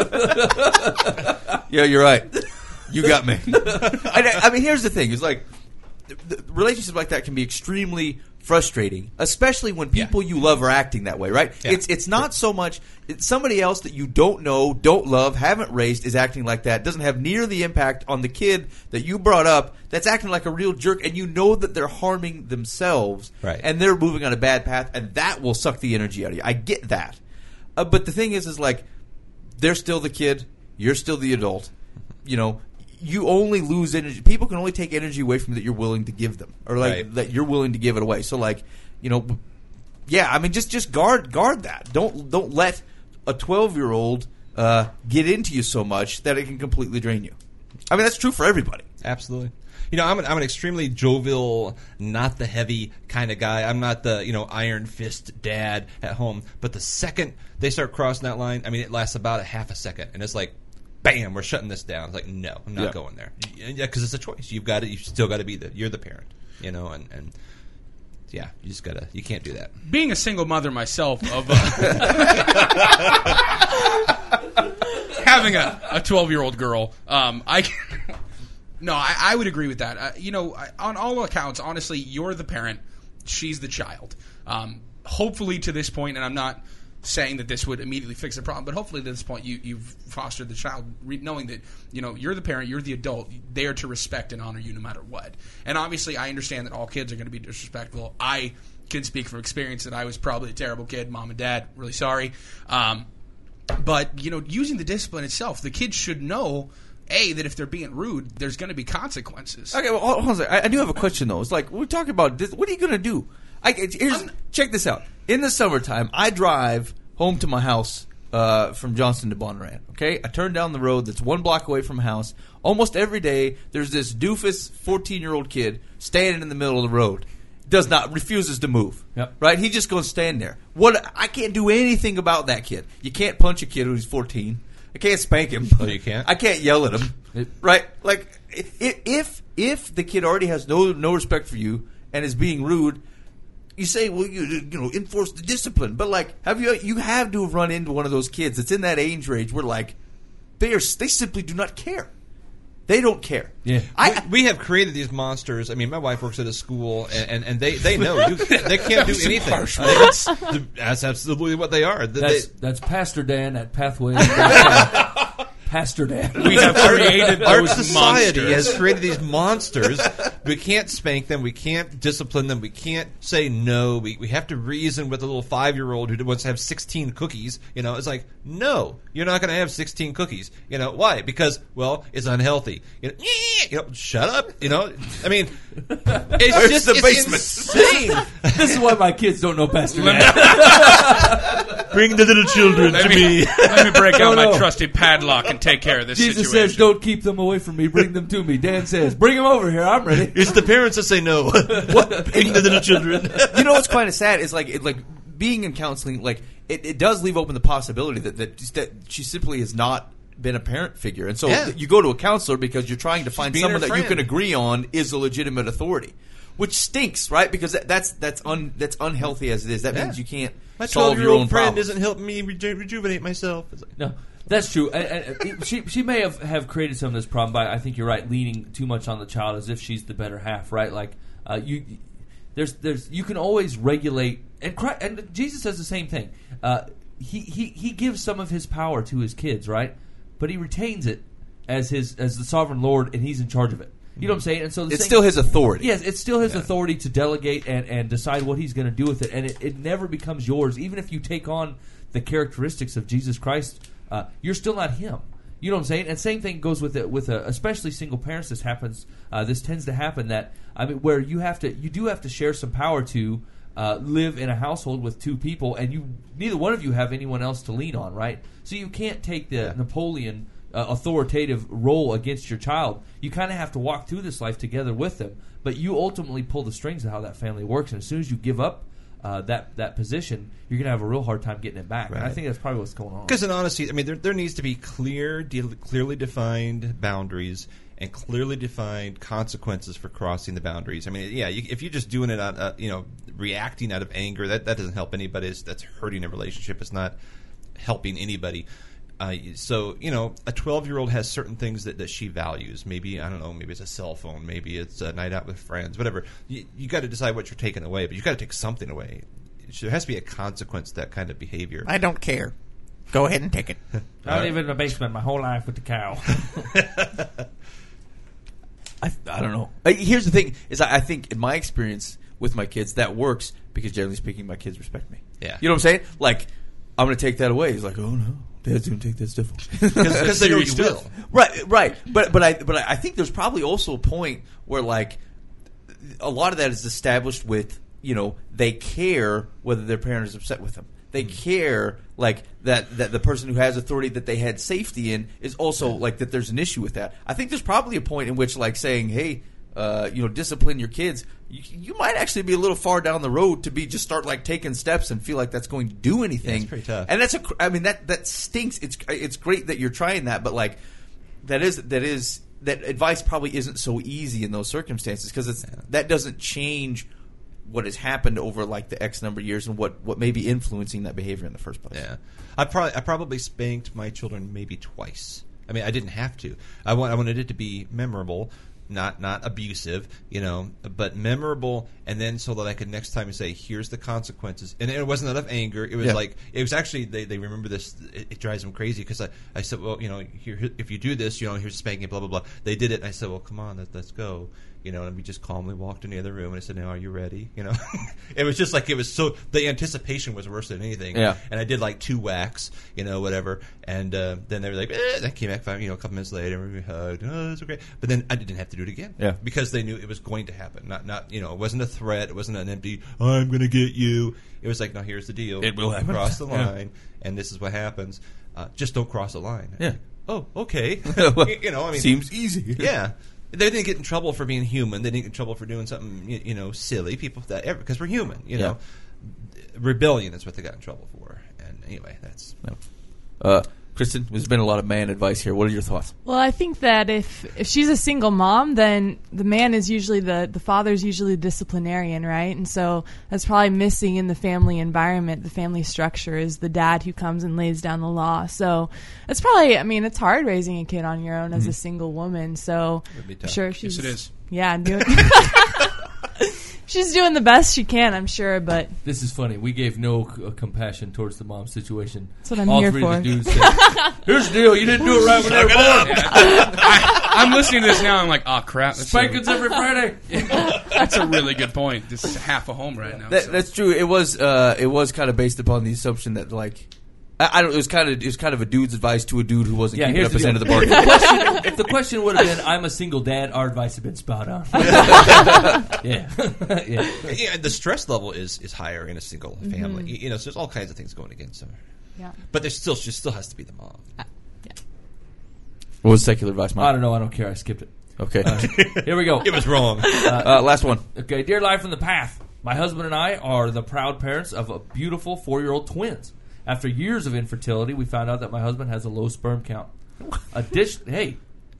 Speaker 3: Yeah, you're right. You got me. I, I mean, here's the thing: is like the, the relationships like that can be extremely frustrating, especially when people you love are acting that way. Right?
Speaker 6: Yeah.
Speaker 3: It's it's not so much it's somebody else that you don't know, don't love, haven't raised is acting like that. Doesn't have near the impact on the kid that you brought up. That's acting like a real jerk, and you know that they're harming themselves,
Speaker 6: Right.
Speaker 3: and they're moving on a bad path, and that will suck the energy out of you. I get that, uh, but the thing is, is like they're still the kid, you're still the adult. You know, you only lose energy. People can only take energy away from you that you're willing to give them, or like
Speaker 6: Right.
Speaker 3: that you're willing to give it away. So, like, you know, yeah, I mean, just just guard guard that. Don't don't let a twelve year old uh, get into you so much that it can completely drain you. I mean, that's true for everybody.
Speaker 6: Absolutely. You know, I'm an, I'm an extremely jovial, not the heavy kind of guy. I'm not the, you know, iron fist dad at home. But the second they start crossing that line, I mean, it lasts about a half a second. And it's like, bam, we're shutting this down. It's like, no, I'm not
Speaker 3: Yeah.
Speaker 6: going there. Yeah, because it's a choice. You've got to, you've still got to be the, you're the parent, you know, and, and yeah, you just got to, you can't do that.
Speaker 4: Being a single mother myself, of uh, having a a twelve year old girl, um, I no, I, I would agree with that. Uh, you know, I, on all accounts, honestly, you're the parent, she's the child. Um, hopefully, to this point, and I'm not saying that this would immediately fix the problem, but hopefully, to this point, you you've fostered the child, re- knowing that you know you're the parent, you're the adult, they are to respect and honor you no matter what. And obviously, I understand that all kids are going to be disrespectful. I can speak from experience that I was probably a terrible kid. Mom and dad, really sorry. Um, but, you know, using the discipline itself, the kids should know, A, that if they're being rude, there's going to be consequences.
Speaker 3: Okay, well, hold on a second. I, I do have a question though. It's like we're talking about this. What are you going to do? I, here's, check this out. In the summertime, I drive home to my house uh, from Johnston to Bonnaroo. Okay, I turn down the road that's one block away from my house. Almost every day, there's this doofus fourteen-year-old kid standing in the middle of the road. does not refuses to move.
Speaker 5: Yep.
Speaker 3: Right? He just going to stand there. What I can't do anything about that kid. You can't punch a kid who's fourteen. I can't spank him.
Speaker 6: Oh, you can't?
Speaker 3: I can't yell at him.
Speaker 5: It-
Speaker 3: right? Like i- if if the kid already has no no respect for you and is being rude, you say, well, you you know, enforce the discipline. But like, have you you have to have run into one of those kids that's in that age range where like they are they simply do not care. They don't care.
Speaker 5: Yeah.
Speaker 3: I,
Speaker 6: we, we have created these monsters. I mean, my wife works at a school, and, and, and they, they know you, they can't do anything. That's, that's absolutely what they are. They,
Speaker 5: That's that's Pastor Dan at Pathway. Pastor Dan.
Speaker 4: We have created
Speaker 6: Our
Speaker 4: those
Speaker 6: society
Speaker 4: monsters.
Speaker 6: has created these monsters. We can't spank them. We can't discipline them. We can't say no. We we have to reason with a little five-year-old who wants to have sixteen cookies. You know, it's like, no, you're not going to have sixteen cookies. You know, why? Because, well, it's unhealthy. You know, you know shut up. You know, I mean, it's
Speaker 3: Where's
Speaker 6: just
Speaker 3: the
Speaker 6: it's
Speaker 3: basement?
Speaker 6: insane.
Speaker 5: This is why my kids don't know Pastor Dan.
Speaker 6: Bring the little children
Speaker 4: Let
Speaker 6: to
Speaker 4: me,
Speaker 6: me.
Speaker 4: let me break out
Speaker 5: No,
Speaker 4: my
Speaker 5: no.
Speaker 4: trusty padlock and take care of this
Speaker 5: Jesus
Speaker 4: situation.
Speaker 5: says, "Don't keep them away from me. Bring them to me." Dan says, "Bring them over here. I'm ready."
Speaker 6: It's the parents that say no. What? Bring the little children.
Speaker 3: you know what's kind of sad is like it, like being in counseling, like it, it does leave open the possibility that, that that she simply has not been a parent figure, and so
Speaker 6: Yeah.
Speaker 3: you go to a counselor because you're trying to find
Speaker 6: being
Speaker 3: someone
Speaker 6: her
Speaker 3: that you
Speaker 6: friend.
Speaker 3: can agree on is a legitimate authority, which stinks, right? Because that, that's that's un, that's unhealthy as it is. That
Speaker 6: Yeah.
Speaker 3: means you can't
Speaker 6: My
Speaker 3: solve your
Speaker 6: twelve-year-old
Speaker 3: own
Speaker 6: friend
Speaker 3: problems.
Speaker 6: isn't helping me reju- rejuvenate myself. It's like,
Speaker 5: No, that's true. And, and she she may have, have created some of this problem by, I think you're right, leaning too much on the child as if she's the better half, right? Like uh, you, there's there's you can always regulate, and Christ, and Jesus says the same thing. Uh, he he he gives some of his power to his kids, right? But he retains it as his as the sovereign Lord, and he's in charge of it. You know what I'm saying? And so the
Speaker 3: It's
Speaker 5: same-
Speaker 3: still his authority.
Speaker 5: Yes, it's still his authority to delegate and, and decide what he's going to do with it, and it, it never becomes yours. Even if you take on the characteristics of Jesus Christ, uh, you're still not him. You know what I'm saying? And same thing goes with it, with a, especially single parents. This happens. Uh, this tends to happen that I mean, where you have to, you do have to share some power to uh, live in a household with two people, and you neither one of you have anyone else to lean on, right? So you can't take the
Speaker 6: Yeah.
Speaker 5: Napoleon uh, authoritative role against your child. You kind of have to walk through this life together with them, but you ultimately pull the strings of how that family works. And as soon as you give up uh, that that position, you're going to have a real hard time getting it back. And I
Speaker 6: Right.
Speaker 5: think that's probably what's going on.
Speaker 6: Because in honesty, I mean, there, there needs to be clear, de- clearly defined boundaries and clearly defined consequences for crossing the boundaries. I mean, yeah, you, if you're just doing it out, uh, you know, reacting out of anger, that, that doesn't help anybody. It's, that's hurting a relationship. It's not helping anybody. Uh, so, you know, a twelve-year-old has certain things that, that she values. Maybe, I don't know, maybe it's a cell phone. Maybe it's a night out with friends, whatever. You, you got to decide what you're taking away, but you got to take something away. There has to be a consequence to that kind of behavior.
Speaker 3: I don't care. Go ahead and take it.
Speaker 5: I live in the basement my whole life with the cow.
Speaker 3: I, I don't know. Uh, Here's the thing: is I, I think in my experience with my kids, that works because generally speaking, my kids respect me.
Speaker 6: Yeah.
Speaker 3: You know what I'm saying? Like, I'm going to take that away. He's like, oh no, Dad's going to take that stuff away.
Speaker 6: Because they know you will.
Speaker 3: Right, right. But but I but I think there's probably also a point where like a lot of that is established with, you know, they care whether their parent is upset with them. They care like that that the person who has authority that they had safety in is also like that there's an issue with that. I think there's probably a point in which like saying, hey, uh, you know, discipline your kids. You, you might actually be a little far down the road to be just start like taking steps and feel like that's going to do anything.
Speaker 6: Yeah, it's pretty tough.
Speaker 3: And that's a, I mean that that stinks. It's it's great that you're trying that, but like that is that is that advice probably isn't so easy in those circumstances because it's that doesn't change what has happened over like the X number of years and what, what may be influencing that behavior in the first place.
Speaker 6: Yeah, I probably I probably spanked my children maybe twice. I mean, I didn't have to. I want I wanted it to be memorable, not not abusive, you know, but memorable, and then so that I could next time say, "Here's the consequences." And it wasn't out of anger. It was
Speaker 3: Yeah.
Speaker 6: like it was actually they, they remember this. It, it drives them crazy because I, I said, "Well, you know, here, if you do this, you know, here's spanking." Blah blah blah. They did it, and I said, "Well, come on, let, let's go." You know, and we just calmly walked in the other room, and I said, "Now, are you ready?" You know, it was just like it was so. The anticipation was worse than anything.
Speaker 3: Yeah.
Speaker 6: And I did like two whacks, you know, whatever. And uh, then they were like, eh. That came back, five, you know, a couple minutes later, and we hugged. Oh, that's okay. But then I didn't have to do it again.
Speaker 3: Yeah.
Speaker 6: Because they knew it was going to happen. Not, not, you know, it wasn't a threat. It wasn't an empty, I'm going to get you. It was like, no, here's the deal.
Speaker 3: It will happen.
Speaker 6: Cross the
Speaker 3: Yeah.
Speaker 6: line, and this is what happens. Uh, just don't cross the line.
Speaker 3: Yeah.
Speaker 6: Oh, okay.
Speaker 3: Well,
Speaker 6: you know, I mean,
Speaker 3: seems easy.
Speaker 6: yeah. They didn't get in trouble for being human. They didn't get in trouble for doing something, you, you know, silly. People that because we're human, you
Speaker 3: Yeah.
Speaker 6: know. Rebellion is what they got in trouble for. And anyway, that's.
Speaker 3: Uh, Kristen, there's been a lot of man advice here. What are your thoughts?
Speaker 7: Well, I think that if if she's a single mom, then the man is usually the the father's usually the disciplinarian, right? And so that's probably missing in the family environment. The family structure is the dad who comes and lays down the law. So it's probably, I mean, it's hard raising a kid on your own as a single woman. So
Speaker 6: be
Speaker 7: I'm
Speaker 6: tough.
Speaker 7: sure she's
Speaker 4: Yes, it is.
Speaker 7: yeah, doing she's doing the best she can, I'm sure. But
Speaker 5: This is funny. We gave no c- uh, compassion towards the mom situation.
Speaker 7: That's what I'm
Speaker 5: All
Speaker 7: here
Speaker 5: three
Speaker 7: for.
Speaker 5: Of the dudes said, here's the deal. You didn't do it right when they were born.
Speaker 4: I, I'm listening to this now. I'm like, oh crap, that's
Speaker 5: Spankings
Speaker 4: a,
Speaker 5: every Friday.
Speaker 4: that's a really good point. This is half a home right now.
Speaker 3: That,
Speaker 4: so.
Speaker 3: that's true. It was uh, it was kind of based upon the assumption that like I, I don't. It was kind of it was kind of a dude's advice to a dude who wasn't
Speaker 5: Yeah,
Speaker 3: keeping
Speaker 5: here's
Speaker 3: up
Speaker 5: the
Speaker 3: his end of
Speaker 5: deal.
Speaker 3: the
Speaker 5: If the
Speaker 3: bargain.
Speaker 5: question, if the question would have been, I'm a single dad, our advice had been spot on. yeah. yeah.
Speaker 6: Yeah, the stress level is, is higher in a single family. You, you know, so there's all kinds of things going against her.
Speaker 7: yeah.
Speaker 6: But there's still, she still has to be the mom.
Speaker 3: What was secular advice,
Speaker 5: I
Speaker 3: Mom?
Speaker 5: don't know. I don't care. I skipped it.
Speaker 3: Okay.
Speaker 5: Here we go.
Speaker 6: It was wrong.
Speaker 3: Uh, last one.
Speaker 5: Okay, dear Life from the Path. My husband and I are the proud parents of a beautiful four-year-old twins. After years of infertility, we found out that my husband has a low sperm count. Addition, hey,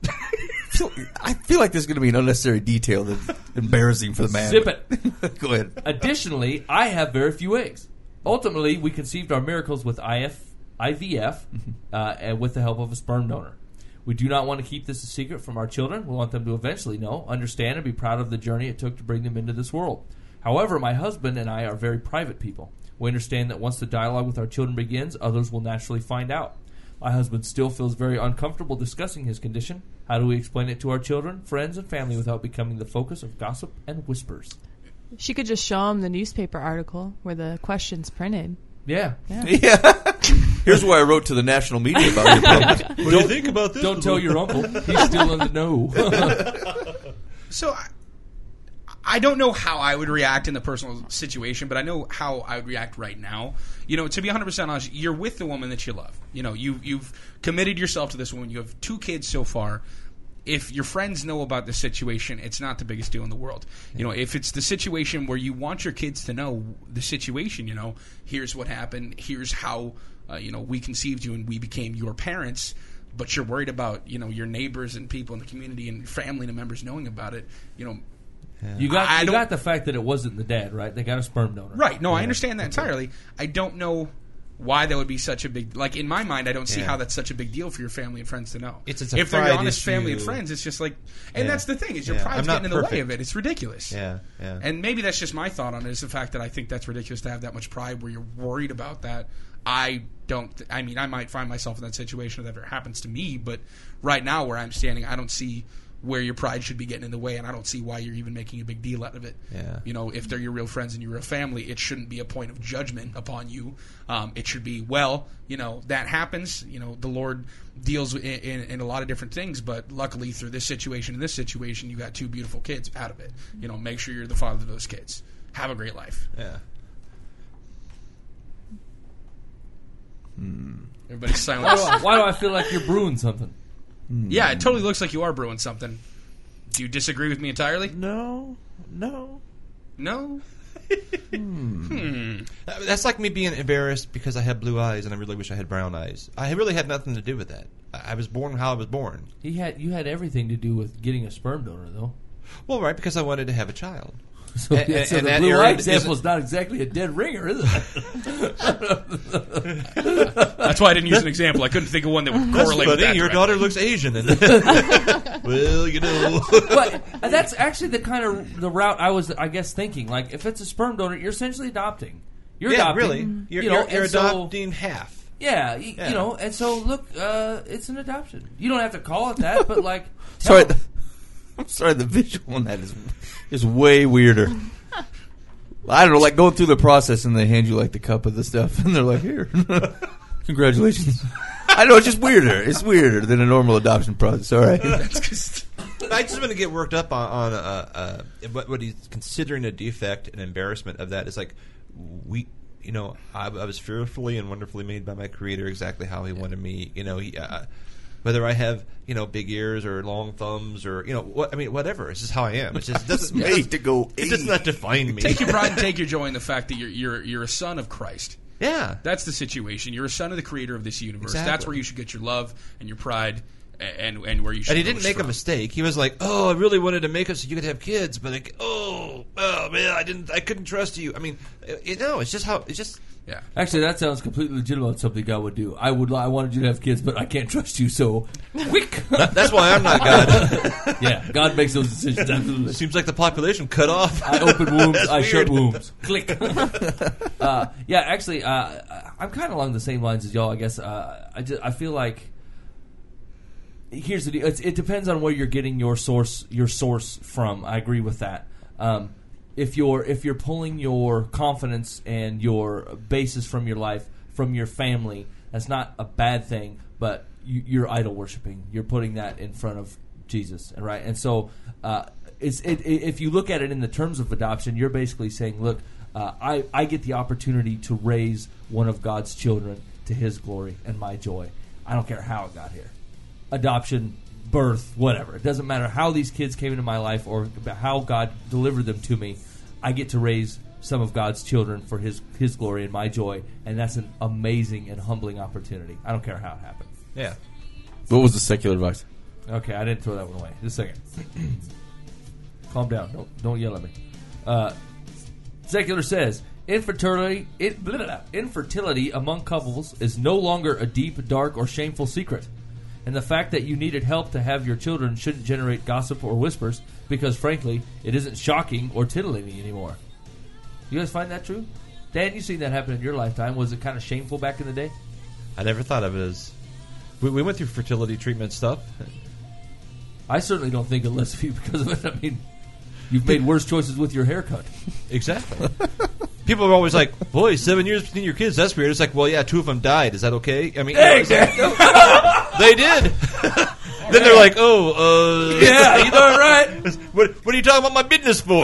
Speaker 3: I feel like there's going to be an unnecessary detail that's embarrassing for the man.
Speaker 5: zip it.
Speaker 3: Go ahead.
Speaker 5: Additionally, I have very few eggs. Ultimately, we conceived our miracles with I F, I V F uh, and with the help of a sperm donor. We do not want to keep this a secret from our children. We want them to eventually know, understand, and be proud of the journey it took to bring them into this world. However, my husband and I are very private people. We understand that once the dialogue with our children begins, others will naturally find out. My husband still feels very uncomfortable discussing his condition. How do we explain it to our children, friends, and family without becoming the focus of gossip and whispers?
Speaker 7: She could just show him the newspaper article where the question's printed.
Speaker 5: Yeah.
Speaker 3: Yeah. Here's why I wrote to the national media about your problems.
Speaker 6: What do you think about this?
Speaker 5: Don't tell your uncle. He's still in the know.
Speaker 4: So I, I don't know how I would react in the personal situation, but I know how I would react right now. You know, to be one hundred percent honest, you're with the woman that you love. You know, you, you've committed yourself to this woman. You have two kids so far. If your friends know about this situation, it's not the biggest deal in the world. You know, if it's the situation where you want your kids to know the situation, you know, here's what happened, here's how, uh, you know, we conceived you and we became your parents, but you're worried about, you know, your neighbors and people in the community and family members knowing about it, you know.
Speaker 5: You got
Speaker 4: I
Speaker 5: you
Speaker 4: don't-
Speaker 5: got the fact that it wasn't the dad, right? They got a sperm donor.
Speaker 4: Right. No, I understand that entirely. I don't know why that would be such a big... Like, in my mind, I don't see
Speaker 6: Yeah.
Speaker 4: how that's such a big deal for your family and friends to know.
Speaker 6: It's- it's a
Speaker 4: if they're your
Speaker 6: pride
Speaker 4: honest
Speaker 6: issue.
Speaker 4: family and friends, it's just like... And
Speaker 6: Yeah.
Speaker 4: that's the thing, is your
Speaker 6: Yeah.
Speaker 4: pride's
Speaker 6: I'm not
Speaker 4: getting in the way
Speaker 6: perfect.
Speaker 4: of it. It's ridiculous.
Speaker 6: Yeah, yeah.
Speaker 4: And maybe that's just my thought on it, is the fact that I think that's ridiculous to have that much pride where you're worried about that. I don't... Th- I mean, I might find myself in that situation if that ever happens to me, but right now where I'm standing, I don't see where your pride should be getting in the way, and I don't see why you're even making a big deal out of it.
Speaker 6: Yeah.
Speaker 4: You know, if they're your real friends and your real family, it shouldn't be a point of judgment upon you. Um, it should be, well, you know, that happens. You know, the Lord deals in, in, in a lot of different things, but luckily through this situation and this situation, you got two beautiful kids out of it. You know, make sure you're the father of those kids. Have a great life.
Speaker 6: Yeah.
Speaker 4: Everybody's
Speaker 5: Why do,
Speaker 4: silent.
Speaker 5: I, why do I feel like you're brewing something?
Speaker 4: Yeah, it totally looks like you are brewing something. Do you disagree with me entirely?
Speaker 3: No. No.
Speaker 4: No?
Speaker 6: Uh, That's like me being embarrassed because I have blue eyes and I really wish I had brown eyes. I really had nothing to do with that. I I was born how I was born.
Speaker 5: He had you had everything to do with getting a sperm donor, though.
Speaker 6: Well, right, because I wanted to have a child.
Speaker 5: So,
Speaker 6: And- and-
Speaker 5: so
Speaker 6: and
Speaker 5: the
Speaker 6: that
Speaker 5: blue
Speaker 6: era
Speaker 5: eye
Speaker 6: isn't-
Speaker 5: example is not exactly a dead ringer, is it?
Speaker 4: That's why I didn't use an example. I couldn't think of one that would correlate with that.
Speaker 6: Your
Speaker 4: directly.
Speaker 6: daughter looks Asian. And well, you know.
Speaker 5: But that's actually the kind of the route I was, I guess, thinking. Like, if it's a sperm donor, you're essentially adopting. You're
Speaker 6: yeah,
Speaker 5: adopting.
Speaker 6: really. You're,
Speaker 5: you know,
Speaker 6: you're, you're
Speaker 5: and so-
Speaker 6: adopting half.
Speaker 5: Yeah, y-
Speaker 6: Yeah.
Speaker 5: you know, and so look, uh, it's an adoption. You don't have to call it that, but like,
Speaker 3: Sorry.
Speaker 5: hell,
Speaker 3: I'm sorry. The visual on that is is way weirder. I don't know, like going through the process and they hand you like the cup of the stuff and they're like, "Here, congratulations." I know it's just weirder. It's weirder than a normal adoption process. All right.
Speaker 6: I just want to get worked up on, on uh, uh, what, what he's considering a defect and embarrassment of that. Is like we, you know, I, I was fearfully and wonderfully made by my Creator, exactly how He wanted me. You know, he, uh, whether I have you know big ears or long thumbs or you know what I mean whatever. It's just how I am. It's just it doesn't
Speaker 3: Made
Speaker 6: it doesn't-
Speaker 3: to go
Speaker 6: It does
Speaker 3: eight.
Speaker 6: not define me.
Speaker 4: Take your pride and take your joy in the fact that you're you're you're a son of Christ.
Speaker 6: Yeah.
Speaker 4: That's the situation. You're a son of the creator of this universe.
Speaker 6: Exactly.
Speaker 4: That's where you should get your love and your pride, a- and and where you should.
Speaker 6: And he
Speaker 4: go
Speaker 6: didn't make a
Speaker 4: strong.
Speaker 6: mistake. He was like, "Oh, I really wanted to make it so you could have kids, but like, oh, oh man, I didn't, I couldn't trust you." I mean, you know, it's just how it's just.
Speaker 4: Yeah.
Speaker 5: Actually, that sounds completely legitimate. Something God would do. I would. I wanted you to have kids, but I can't trust you. So, quick.
Speaker 6: That, that's why I'm not God.
Speaker 5: Yeah, God makes those decisions. Absolutely.
Speaker 6: Seems like the population cut off.
Speaker 5: I open wombs. I shut
Speaker 6: weird.
Speaker 5: wombs. Click. uh, yeah, actually, uh, I'm kind of along the same lines as y'all. I guess. Uh, I just, I feel like. Here's the deal. It's, it depends on where you're getting your source. Your source from. I agree with that. Um, if you're if you're pulling your confidence and your basis from your life from your family, that's not a bad thing. But you, you're idol worshiping. You're putting that in front of Jesus, and right. And so, uh, it's it, it, if you look at it in the terms of adoption, you're basically saying, look, uh, I I get the opportunity to raise one of God's children to His glory and my joy. I don't care how it got here. Adoption, birth, whatever. It doesn't matter how these kids came into my life or how God delivered them to me. I get to raise some of God's children for His His glory and my joy, and that's an amazing and humbling opportunity. I don't care how it happened.
Speaker 6: Yeah.
Speaker 3: What was the secular advice?
Speaker 5: Okay, I didn't throw that one away. Just a second. Calm down. Don't don't yell at me. Uh, secular says infertility it, blah, blah, blah. Infertility among couples is no longer a deep, dark, or shameful secret. And the fact that you needed help to have your children shouldn't generate gossip or whispers, because frankly, it isn't shocking or titillating anymore. You guys find that true? Dan, you've seen that happen in your lifetime. Was it kind of shameful back in the day?
Speaker 6: I never thought of it as. We, we went through fertility treatment stuff.
Speaker 5: I certainly don't think of less of you because of it. I mean, you've made worse choices with your haircut.
Speaker 6: Exactly. People are always like, "Boy, seven years between your kids. That's weird." It's like, well, yeah, two of them died. Is that okay? I mean, you know, it's like, they did. Then they're like, "Oh, uh,
Speaker 5: Yeah, you know it, right?
Speaker 6: what, what are you talking about my business for?"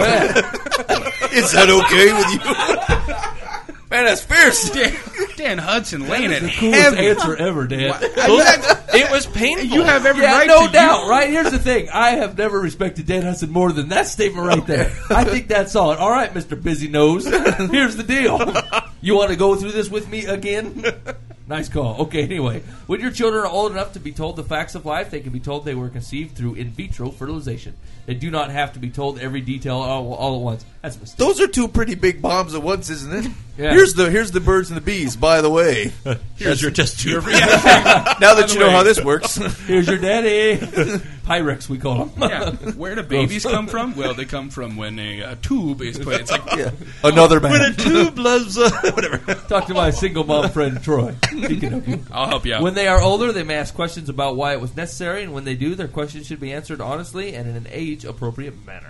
Speaker 3: Is that okay with you? Man, that's fierce.
Speaker 4: Dan, Dan Hudson laying it
Speaker 5: The coolest
Speaker 4: heavy.
Speaker 5: answer ever, Dan.
Speaker 6: It was painful.
Speaker 4: You have every
Speaker 5: Yeah,
Speaker 4: right
Speaker 5: no
Speaker 4: to
Speaker 5: doubt,
Speaker 4: you-
Speaker 5: right? Here's the thing. I have never respected Dan Hudson more than that statement right there. I think that's solid. All right, Mister Busy Nose. Here's the deal. You want to go through this with me again? Nice call. Okay, anyway. When your children are old enough to be told the facts of life, they can be told they were conceived through in vitro fertilization. They do not have to be told every detail all, all at once. That's a mistake.
Speaker 3: Those are two pretty big bombs at once, isn't it?
Speaker 5: Yeah.
Speaker 3: Here's the here's the birds and the bees. By the way,
Speaker 6: Here's your test tube.
Speaker 3: now that you know
Speaker 4: way.
Speaker 3: how this works,
Speaker 5: Here's your daddy. Pyrex, we call him.
Speaker 4: Yeah. Where do babies come from? Well, they come from when a uh, tube is put. It's like
Speaker 3: another
Speaker 6: When a
Speaker 3: man.
Speaker 6: tube loves uh, whatever.
Speaker 5: Talk to my single mom friend, Troy. He can help you.
Speaker 4: I'll help you out.
Speaker 5: When they are older, they may ask questions about why it was necessary, and when they do, their questions should be answered honestly and in an age-appropriate manner.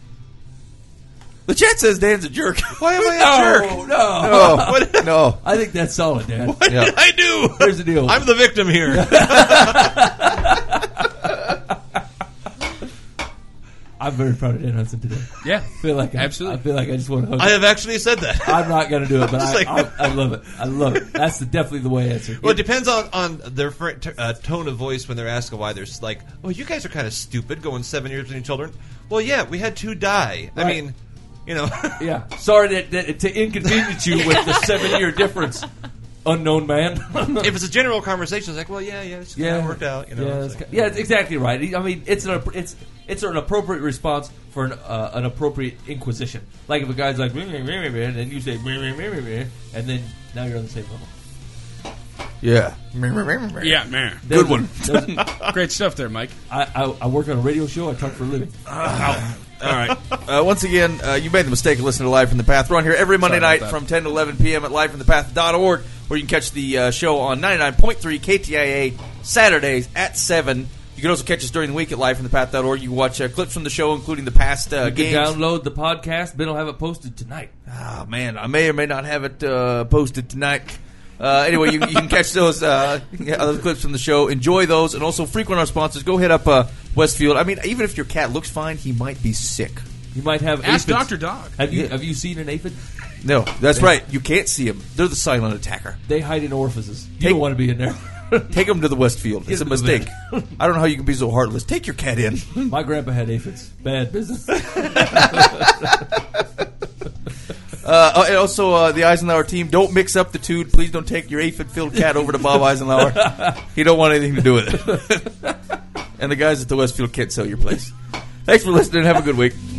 Speaker 3: The chat says Dan's a jerk.
Speaker 6: Why am I a
Speaker 5: No,
Speaker 6: jerk?
Speaker 5: no.
Speaker 3: No, no.
Speaker 5: I think that's solid, Dan.
Speaker 6: What
Speaker 3: Yeah.
Speaker 6: did I do?
Speaker 5: Here's the deal.
Speaker 6: I'm the victim here.
Speaker 5: I'm very proud of Dan Hudson today.
Speaker 4: yeah,
Speaker 5: I feel like I,
Speaker 4: Absolutely.
Speaker 5: I feel like I just want to hug.
Speaker 6: I have actually said that.
Speaker 5: I'm not going to do it, but I,
Speaker 6: Just like-
Speaker 5: I, I love it. I love it. That's the, definitely the way I answer.
Speaker 6: Well, it depends on, on their fr- t- uh, tone of voice when they're asking why. They're like, "Oh, you guys are kind of stupid going seven years between children." Well, yeah, we had two die. I
Speaker 5: Right.
Speaker 6: mean, you know.
Speaker 5: Yeah. Sorry that, that, to inconvenience you with the seven-year difference, unknown man.
Speaker 6: If it's a general conversation, it's like, well, yeah, yeah, it's
Speaker 5: Yeah,
Speaker 6: kind of worked out. You know,
Speaker 5: yeah,
Speaker 6: It's
Speaker 5: it's,
Speaker 6: like,
Speaker 5: ki- yeah, it's exactly right. I mean, it's an it's it's an appropriate response for an, uh, an appropriate inquisition. Like if a guy's like, "Meh, meh, meh, meh," and then you say, "Meh, meh, meh, meh, meh," and then now you're on the same level.
Speaker 3: Yeah.
Speaker 4: yeah, man.
Speaker 3: Good one.
Speaker 5: There's-
Speaker 4: Great stuff there, Mike.
Speaker 5: I, I, I work on a radio show. I talk for a living.
Speaker 3: All right. Uh, once again, uh, you made the mistake of listening to Live from the Path. We're on here every Monday
Speaker 4: Sorry
Speaker 3: night
Speaker 4: about that.
Speaker 3: from ten to eleven p.m. at live from the path dot org, where you can catch the uh, show on ninety-nine point three K T I A Saturdays at seven. You can also catch us during the week at live from the path dot org. You can watch uh, clips from the show, including the past uh,
Speaker 5: You
Speaker 3: games.
Speaker 5: can download the podcast. Ben will have it posted tonight.
Speaker 3: Oh, man, I may or may not have it uh, posted tonight. Uh, anyway, you, you can catch those uh, yeah, other clips from the show. Enjoy those, and also frequent our sponsors. Go hit up uh, Westfield. I mean, even if your cat looks fine, he might be sick.
Speaker 5: You might have
Speaker 4: Ask
Speaker 5: aphids.
Speaker 4: Doctor Dog.
Speaker 5: Have you
Speaker 3: Yeah.
Speaker 5: have you seen an aphid?
Speaker 3: No, that's right. You can't see them. They're the silent attacker.
Speaker 5: They hide in orifices. You
Speaker 3: Take-
Speaker 5: don't want to be in there.
Speaker 3: Take him to the Westfield. It's a
Speaker 5: him to the
Speaker 3: mistake. I don't know how you can be so heartless. Take your cat in.
Speaker 5: My grandpa had aphids. Bad business.
Speaker 3: Uh, oh, and also, uh, the Eisenhower team, don't mix up the two. Please don't take your aphid-filled cat over to Bob Eisenhower. He don't want anything to do with it. And the guys at the Westfield can't sell your place. Thanks for listening. Have a good week.